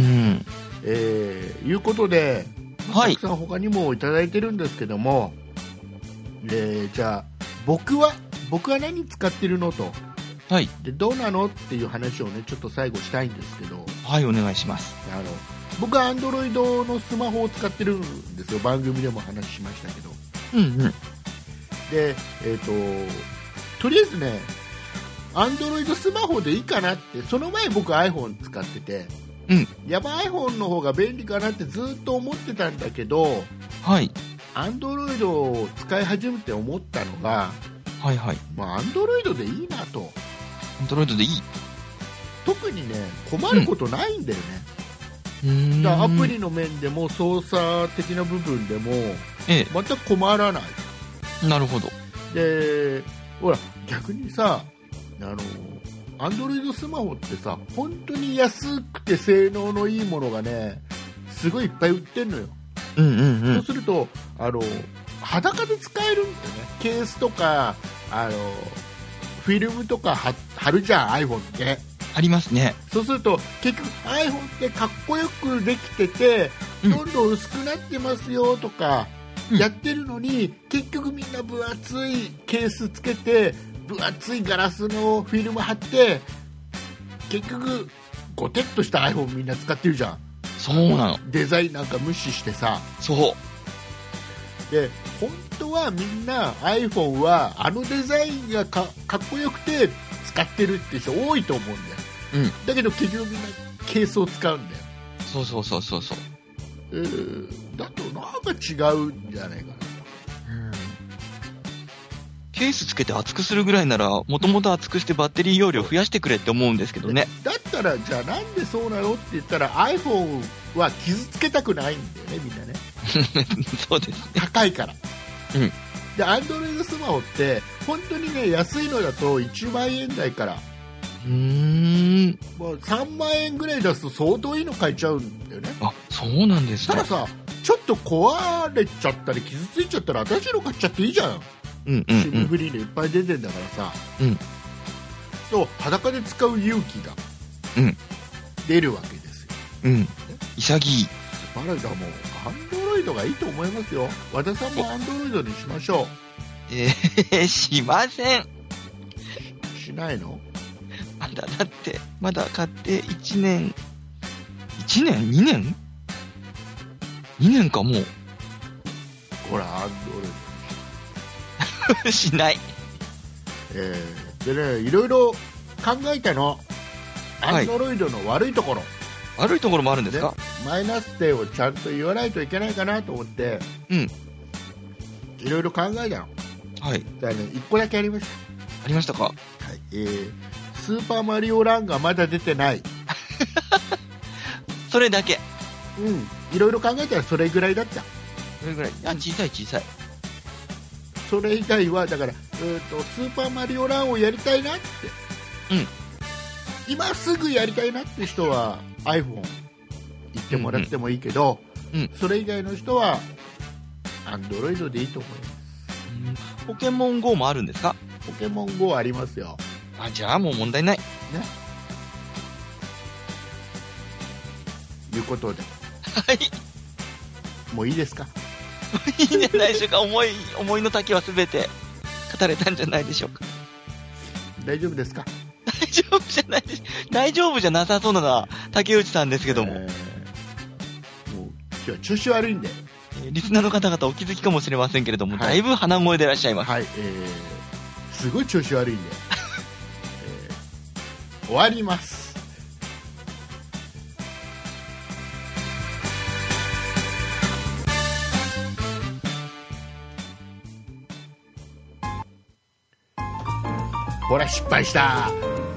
えー、いうことで、 はい、 たくさん他にもいただいてるんですけども、えー、じゃあ僕は僕は何使ってるのと、 はい、 でどうなのっていう話をねちょっと最後したいんですけど、 はい、お願いします。 あの僕は Android のスマホを使ってるんですよ。番組でも話しましたけど、 うんうん、 で、えーと、とりあえずね Android スマホでいいかなって。その前僕 iPhone 使ってて、 うん、 やっぱ iPhone の方が便利かなってずっと思ってたんだけど、 はい、 Android を使い始めて思ったのが、 はいはい、 まあ、Android でいいなと。 Android でいい。 特にね困ることないんだよね、 うん、 だからアプリの面でも操作的な部分でも全く困らない、 ええ、なるほど。 でほら逆にさ、あの Android スマホってさ本当に安くて性能のいいものがねすごいいっぱい売ってんのよ、 うんうんうん、 そうするとあの裸で使えるんだよね。ケースとかあのフィルムとか貼るじゃん iPhone ってありますね。 そうすると結局 iPhone ってかっこよくできてて、うん、どんどん薄くなってますよとかやってるのに、うん、結局みんな分厚いケースつけて分厚いガラスのフィルム貼って結局ゴテッとした iPhone みんな使ってるじゃん。 そうなの。 デザインなんか無視してさ。 そうで本当はみんな iPhone はあのデザインが か, かっこよくて使ってるって人多いと思うんだよ、うん、だけど結局みんなケースを使うんだよ。 そうそうそうそうそう、 えー、だとなんか違うんじゃないかな、うん、 ケースつけて厚くするぐらいならもともと厚くしてバッテリー容量増やしてくれって思うんですけどね。 だったらじゃあなんでそうなのって言ったら iPhone は傷つけたくないんだよねみんなねそうですね、 高いから、 うん、 で Android スマホって本当にね安いのだといちまんえん台から、 うーん、 もうさんまんえんぐらい出すと相当いいの買えちゃうんだよね。 あ、そうなんですか。 たださちょっと壊れちゃったり傷ついちゃったら新しいの買っちゃっていいじゃん、 うんうんうん、 シムフリーでいっぱい出てんだからさ、 うん、 そう裸で使う勇気が、 うん、出るわけですよ、 うん、潔い。 素晴らしい。だからもうアンドロイドがいいと思いますよ。和田さんもアンドロイドにしましょう。 えー、しません。 し, しないの？ まだだってまだ買っていちねんいちねんにねんにねんかもう。 ほらアンドロイドしない。 えー、でねいろいろ考えたの。アンドロイドの悪いところ、 はい、悪いところもあるんですか？ マイナス点をちゃんと言わないといけないかなと思って、 うん、 いろいろ考えたの。 はい。 だからね、いっこだけありました。 ありましたか？はい。えー、 スーパーマリオランがまだ出てないそれだけ。 うん、いろいろ考えたらそれぐらいだった。 それぐらい。あ、小さい小さい。 それ以外はだから、えーと、スーパーマリオランをやりたいなって、 うん、 今すぐやりたいなって人は iPhone 行ってもらってもいいけど、 うんうん、 それ以外の人は Android でいいと思います。 うん、ポケモン ゴー もあるんですか？ ポケモン ゴー ありますよ。 あ、じゃあもう問題ないね。 いうことで、 はい、 もういいですか？ いいんじゃないでしょうか。思い思いの丈はすべて語れたんじゃないでしょうか。 大丈夫ですか？ 大丈夫じゃないです。大丈夫じゃなさそうなのは竹内さんですけども、えー、もう今日は調子悪いんで、 えー、リスナーの方々お気づきかもしれませんけれども、はい、だいぶ鼻声でいらっしゃいます。 はい、えー、すごい調子悪いんで、えー、終わります。ほら失敗した。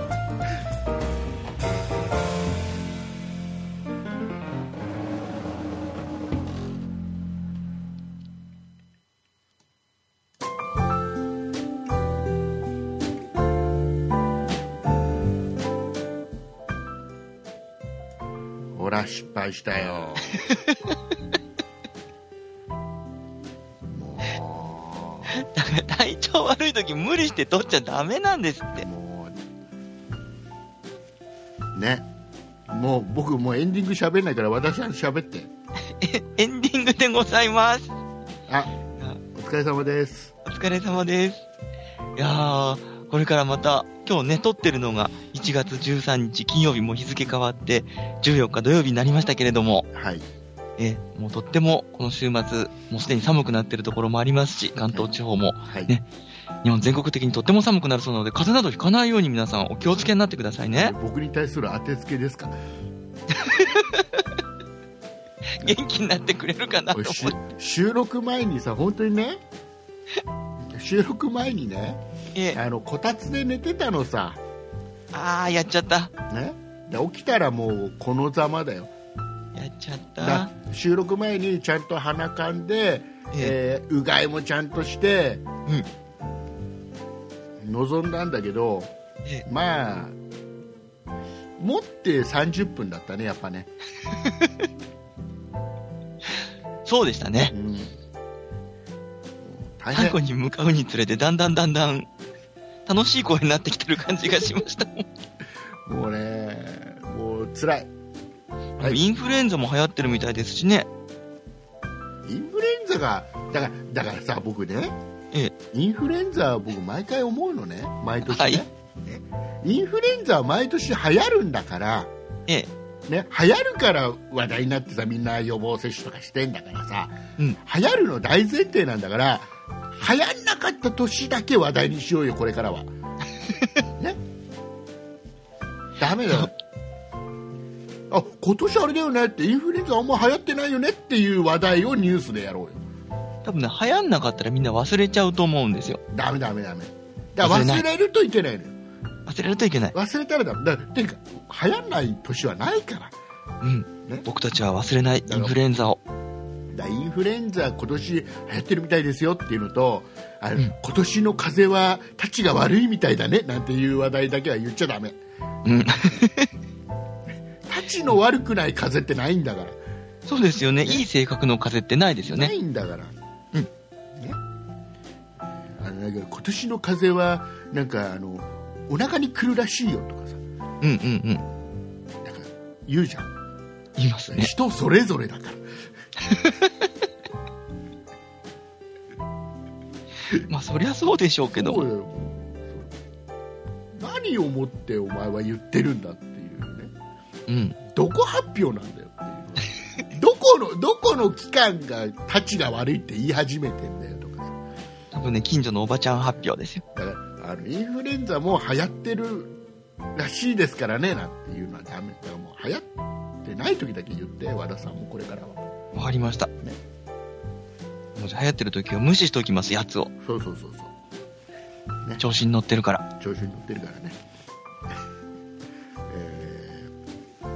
ほら失敗したよ。 だから体調悪い時無理して撮っちゃダメなんですって。 もうね、もう僕もうエンディング喋んないから私は喋ってエンディングでございます。 あ、お疲れ様です。 お疲れ様です。いやー、これからまた今日ね撮ってるのがいちがつじゅうさんにち金曜日、も日付変わってじゅうよっか土曜日になりましたけれども、 はい、 えもうとってもこの週末もうすでに寒くなっているところもありますし、関東地方も、はいね、日本全国的にとっても寒くなるそうなので、風邪などひかないように皆さんお気をつけになってくださいね。 僕に対する当てつけですか？ 元気になってくれるかなと思って。 収録前にさ、本当にね収録前にね、ええ、あのこたつで寝てたのさ。 あーやっちゃった、 ね、で起きたらもうこのざまだよ。 やっちゃった。 収録前にちゃんと鼻かんで、ええー、うがいもちゃんとして、うん、臨んだんだけど、ええ、まあ持ってさんじゅっぷんだったね、やっぱね。 そうでしたね、うん、最後に向かうにつれてだんだんだんだん楽しい声になってきてる感じがしました。 もうね、もう辛い。 はい、インフルエンザも流行ってるみたいですしね。 インフルエンザがだからだからさ、僕ね、ええ、インフルエンザは僕毎回思うのね、毎年ね、はい、ね、インフルエンザは毎年流行るんだから、ええね、流行るから話題になってさ、みんな予防接種とかしてんだからさ、うん、流行るの大前提なんだから、流行んなかった年だけ話題にしようよ、これからは。ね、ダメだよ。あ、今年あれだよねって、インフルエンザあんま流行ってないよねっていう話題をニュースでやろうよ。 多分ね、流行んなかったらみんな忘れちゃうと思うんですよ。 ダメダメダメ。だから忘れるといけないのよ。 忘れるといけない。 忘れたらダメだ。ていうか流行んない年はないから。 うん。ね、僕たちは忘れないインフルエンザを。 だインフルエンザ今年流行ってるみたいですよっていうのと、あの、うん、今年の風邪はたちが悪いみたいだねなんていう話題だけは言っちゃダメ。うん。たちの悪くない風邪ってないんだから。 そうですよね。いい性格の風邪ってないですよね。 ないんだから。うん。ね。あのだけど今年の風邪はなんかあのお腹に来るらしいよとかさ。 うんうんうん。 なんか言うじゃん。 言いますね。 人それぞれだから。 まあそりゃそうでしょうけど。そうよ。 何をもってお前は言ってるんだっていうね。 うん。 どこ発表なんだよっていう。どこのどこの機関がたちが悪いって言い始めてんだよとかさ。 多分ね、近所のおばちゃん発表ですよ。 だからあのインフルエンザも流行ってるらしいですからねなんていうのはダメだから、もう流行ってない時だけ言って、和田さんもこれからは。 わかりました。ね。もう流行ってる時は無視しておきます、やつを。 そうそうそうそう。 ね、調子に乗ってるから。 調子に乗ってるからね。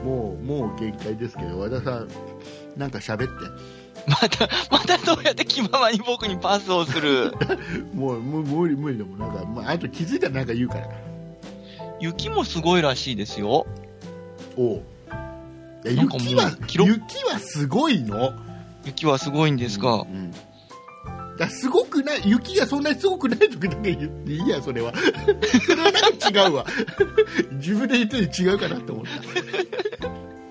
もうもう限界ですけど、和田さんなんか喋って。 またまたどうやって気ままに僕にパスをする。 もうもう無理無理でもなんか、まあ、あと気づいたらなんか言うから。 雪もすごいらしいですよ。 おう。いや雪は雪はすごいの。 雪はすごいんですか。うんうん、 だすごくない、雪がそんなにすごくない時だけ言っていいや、それは。それはなんか違うわ。自分で言ってて違うかなと思った。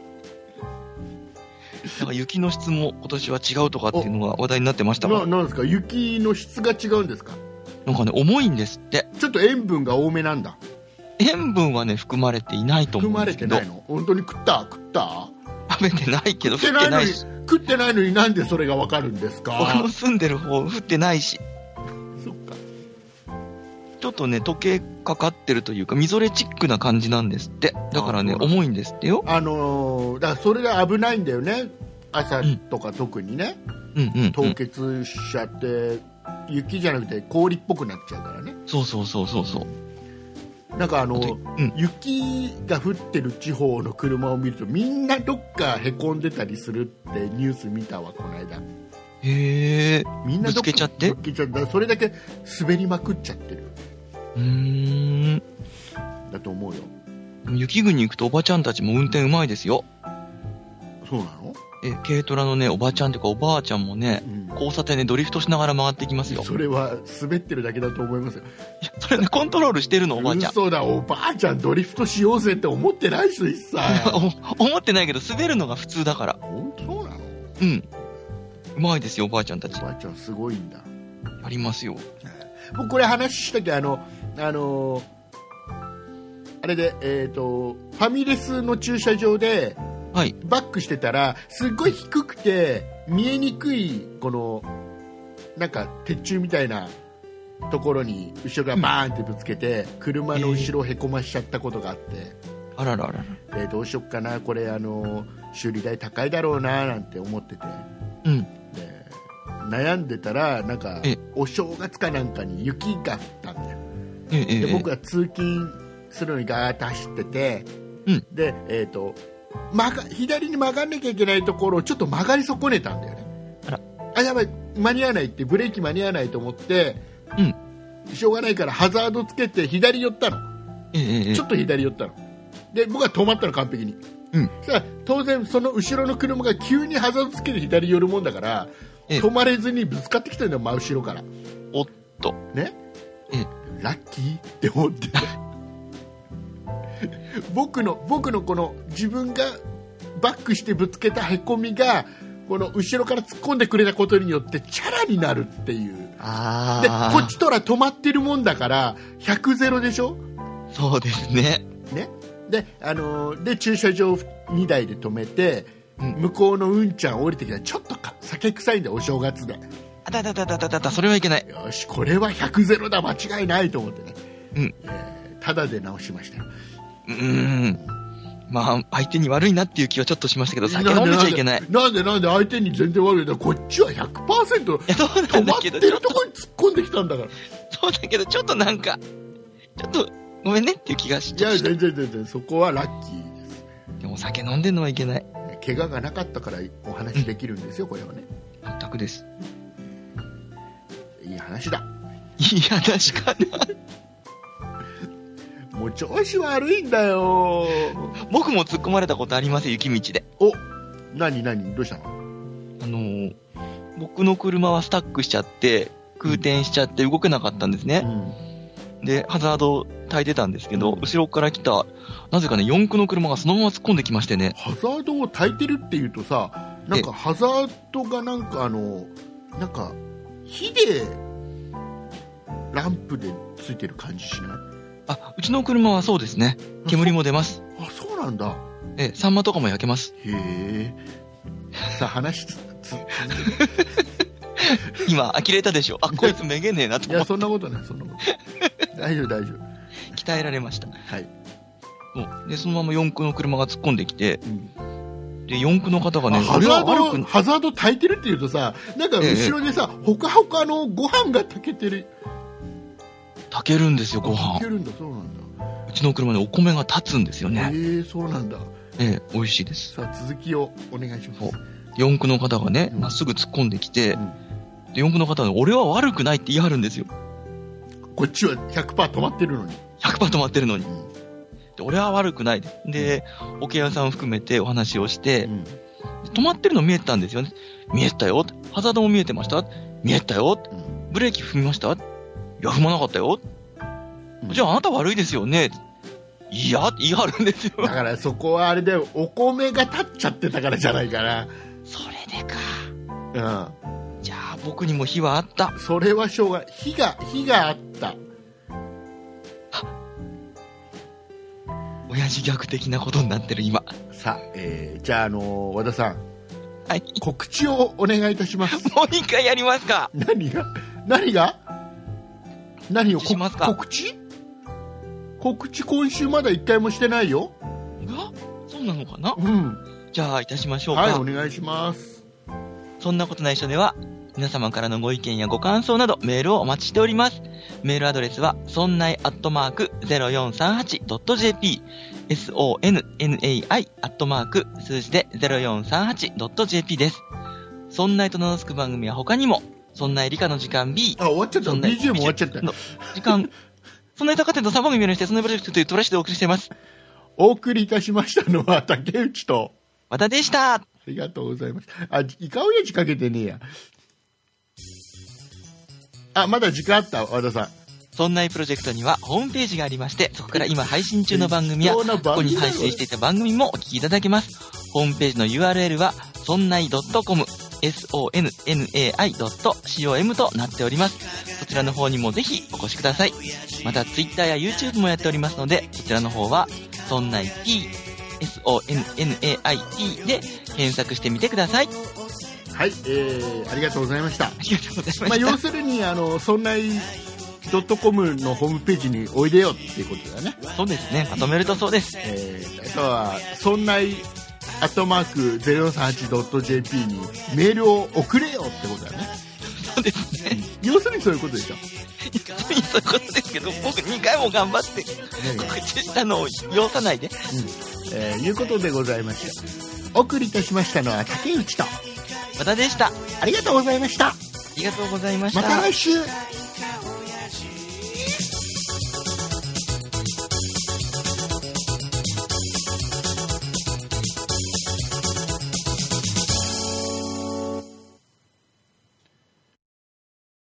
なんか雪の質も今年は違うとかっていうのが話題になってましたが。 な、なんですか、雪の質が違うんですか。 なんかね、重いんですって。 ちょっと塩分が多めなんだ。 塩分はね、含まれていないと思うんですけど。 含まれてないの？本当に食った食った食べてないけど、降ってないし。 食ってないのになんでそれがわかるんですか。 僕の住んでる方、降ってないし。 そっか。 ちょっとね、溶けかかってるというか、みぞれチックな感じなんですって。だからね、重いんですってよ。 あのー、だからそれが危ないんだよね。朝とか特にね。 うんうんうんうん、 凍結しちゃって、雪じゃなくて氷っぽくなっちゃうからね。 そうそうそうそうそう。 なんかあの、うん、雪が降ってる地方の車を見るとみんなどっかへこんでたりするってニュース見たわ、この間。 へえ。 みんなどっかぶつけちゃってぶつけちゃった。それだけ滑りまくっちゃってる。 うーん。 だと思うよ。 雪国行くとおばちゃんたちも運転うまいですよ。 そうなの？ え、軽トラのね、おばちゃんとかおばあちゃんもね、うん、交差点でドリフトしながら回ってきますよ。 それは滑ってるだけだと思いますよ。 いや、それね、コントロールしてるの、おばあちゃん。 嘘だ、おばあちゃんドリフトしようぜって思ってない人一切。 思ってないけど、滑るのが普通だから。 本当なの？ うん。うまいですよ、おばあちゃんたち。 おばあちゃんすごいんだ。 やりますよ。 僕これ話したけど、あの、あのー、あれで、えっと、ファミレスの駐車場で、 はい、 バックしてたらすっごい低くて見えにくいこのなんか鉄柱みたいなところに後ろがバーンってぶつけて、うん、車の後ろをへこましちゃったことがあって、えー、あらららら、 えー、どうしよっかな、これあの修理代高いだろうななんて思ってて、 うん、 で悩んでたらなんかお正月かなんかに雪が降ったんだよ。で僕は通勤するのにガーッと走ってて、 うん、 でえっ、ー、と曲が左に曲がんなきゃいけないところをちょっと曲がり損ねたんだよね。 あら、 あ、やばい、間に合わないって、ブレーキ間に合わないと思って、 うん、 しょうがないからハザードつけて左寄ったの、 ええ、 ちょっと左寄ったので、僕は止まったの、完璧に。 うん、 そしたら当然その後ろの車が急にハザードつけて左寄るもんだから、 ええ、 止まれずにぶつかってきたんだよ、真後ろから。 おっとね、 ええ、 ラッキーって思って僕の僕のこの自分がバックしてぶつけたへこみがこの後ろから突っ込んでくれたことによってチャラになるっていう。 あでこっちとら止まってるもんだからひゃくゼロでしょ。 そうですね。 ねで、あのー、で駐車場にだいで止めて、 うん、 向こうのうんちゃん降りてきたらちょっとか酒臭いんだよ、お正月で。 あたたたたたたた、それはいけない。 よし、これはひゃくゼロだ、間違いないと思ってね、 うん、 えー、ただで直しましたよ。 うーん、まあ相手に悪いなっていう気はちょっとしましたけど、酒飲んでちゃいけない。 なんでなんで相手に全然悪いんだ。こっちは ひゃくパーセント 止まってるところに突っ込んできたんだから。 そうだけどちょっとなんかちょっとごめんねっていう気がしちゃう。 いや全然全然、そこはラッキーです。 でも酒飲んでるのはいけない。 怪我がなかったからお話できるんですよ、うん、これはね。 全くです。 いい話だ。 いい話かな。 もう調子悪いんだよ。 僕も突っ込まれたことあります、雪道で。 お、何何どうしたの？ あのー、僕の車はスタックしちゃって空転しちゃって動けなかったんですね、うん、でハザード焚いてたんですけど、うん、後ろから来たなぜかね四駆の車がそのまま突っ込んできましてね。 ハザードを焚いてるっていうとさ、なんかハザードがなんかあのなんか火でランプでついてる感じしない？ あ、うちの車はそうですね。煙も出ます。 あ、そうなんだ。 え、サンマとかも焼けます。 へえ。さあ話つつ今呆れたでしょ。あ、こいつめげねえなと思って。 いや、そんなことない、そんなこと大丈夫大丈夫。 鍛えられました。 はい。 そうでそのまま四駆の車が突っ込んできて、うん、で四駆の方がね、 ハザードハザード焚いてるっていうとさ、なんか後ろでさ、ええ、ほかほかのご飯が炊けてる。 炊けるんですよ、ご飯。 炊けるんだ、そうなんだ。 うちの車にお米が立つんですよね。 へえー、そうなんだ。 ええ、美味しいです。 さあ、続きをお願いします。 四駆の方がね、ま、うん、っすぐ突っ込んできて、うん、で四駆の方が、俺は悪くないって言い張るんですよ。 こっちは ひゃくパーセント 止まってるのに。 ひゃくパーセント 止まってるのに。うん、で俺は悪くない。で、おけ屋さんを含めてお話をして、うん、止まってるの見えてたんですよね。見えてたよ。ハザードも見えてました。見えてたよ。うん、ブレーキ踏みました。いや、踏まなかったよ。うん、じゃああなた悪いですよね。いや、言い張るんですよ。 だからそこはあれでお米が立っちゃってたからじゃないかな。 それでか。 うん。 じゃあ僕にも火はあった。 それはしょうがない。火が、火があった。 親父ギャグ的なことになってる今。 さあ、えー、じゃああのー、和田さん。 はい。 告知をお願いいたします。 もう一回やりますか。 何が何が何をしますか。 告知告知今週まだ一回もしてないよ。 がそうなのかな。 うん。 じゃあいたしましょうか。 はい、お願いします。 そんなことないっしょでは皆様からのご意見やご感想などメールをお待ちしております。メールアドレスはそんないアットマーク ゼロよんさんはちドットジェーピー ソンナイ アットマーク数字で ゼロよんさんはちドットジェーピー です。そんないと名の付く番組は他にもそんない理科の時間 B、 あ、終わっちゃった。 ビージーエム 終わっちゃったの時間そんない高店とさん番組をしてそんないプロジェクトというトラッシュでお送りしています。 お送りいたしましたのは竹内と和田でした。 ありがとうございます。あ、イカオヤジかけてねえや。あ、まだ時間あった、和田さん。 そんないプロジェクトにはホームページがありまして、そこから今配信中の番組や過去に配信していた番組もお聞きいただけます。ホームページの ユーアールエル はそんない .com、ソンナイ ドットコム となっております。そちらの方にもぜひお越しください。また Twitter や YouTube もやっておりますので、そちらの方はそんない T、ソンナイ T で検索してみてください。 はい、えー、ありがとうございました。ありがとうございました。 まあ、要するに、あの、そんない .com のホームページにおいでよっていうことだね。 そうですね。まとめるとそうです。 えー、あとは、そんないアットマーク ゼロよんさんはちドットジェーピー にメールを送れよってことだね。 そうですね。 要するにそういうことでしょ。 そういうことですけど、僕にかいも頑張って告知したのを要さないで。うん。 えー、いうことでございました。お送りいたしましたのは竹内と和田でした。 ありがとうございました。ありがとうございました。 また来週。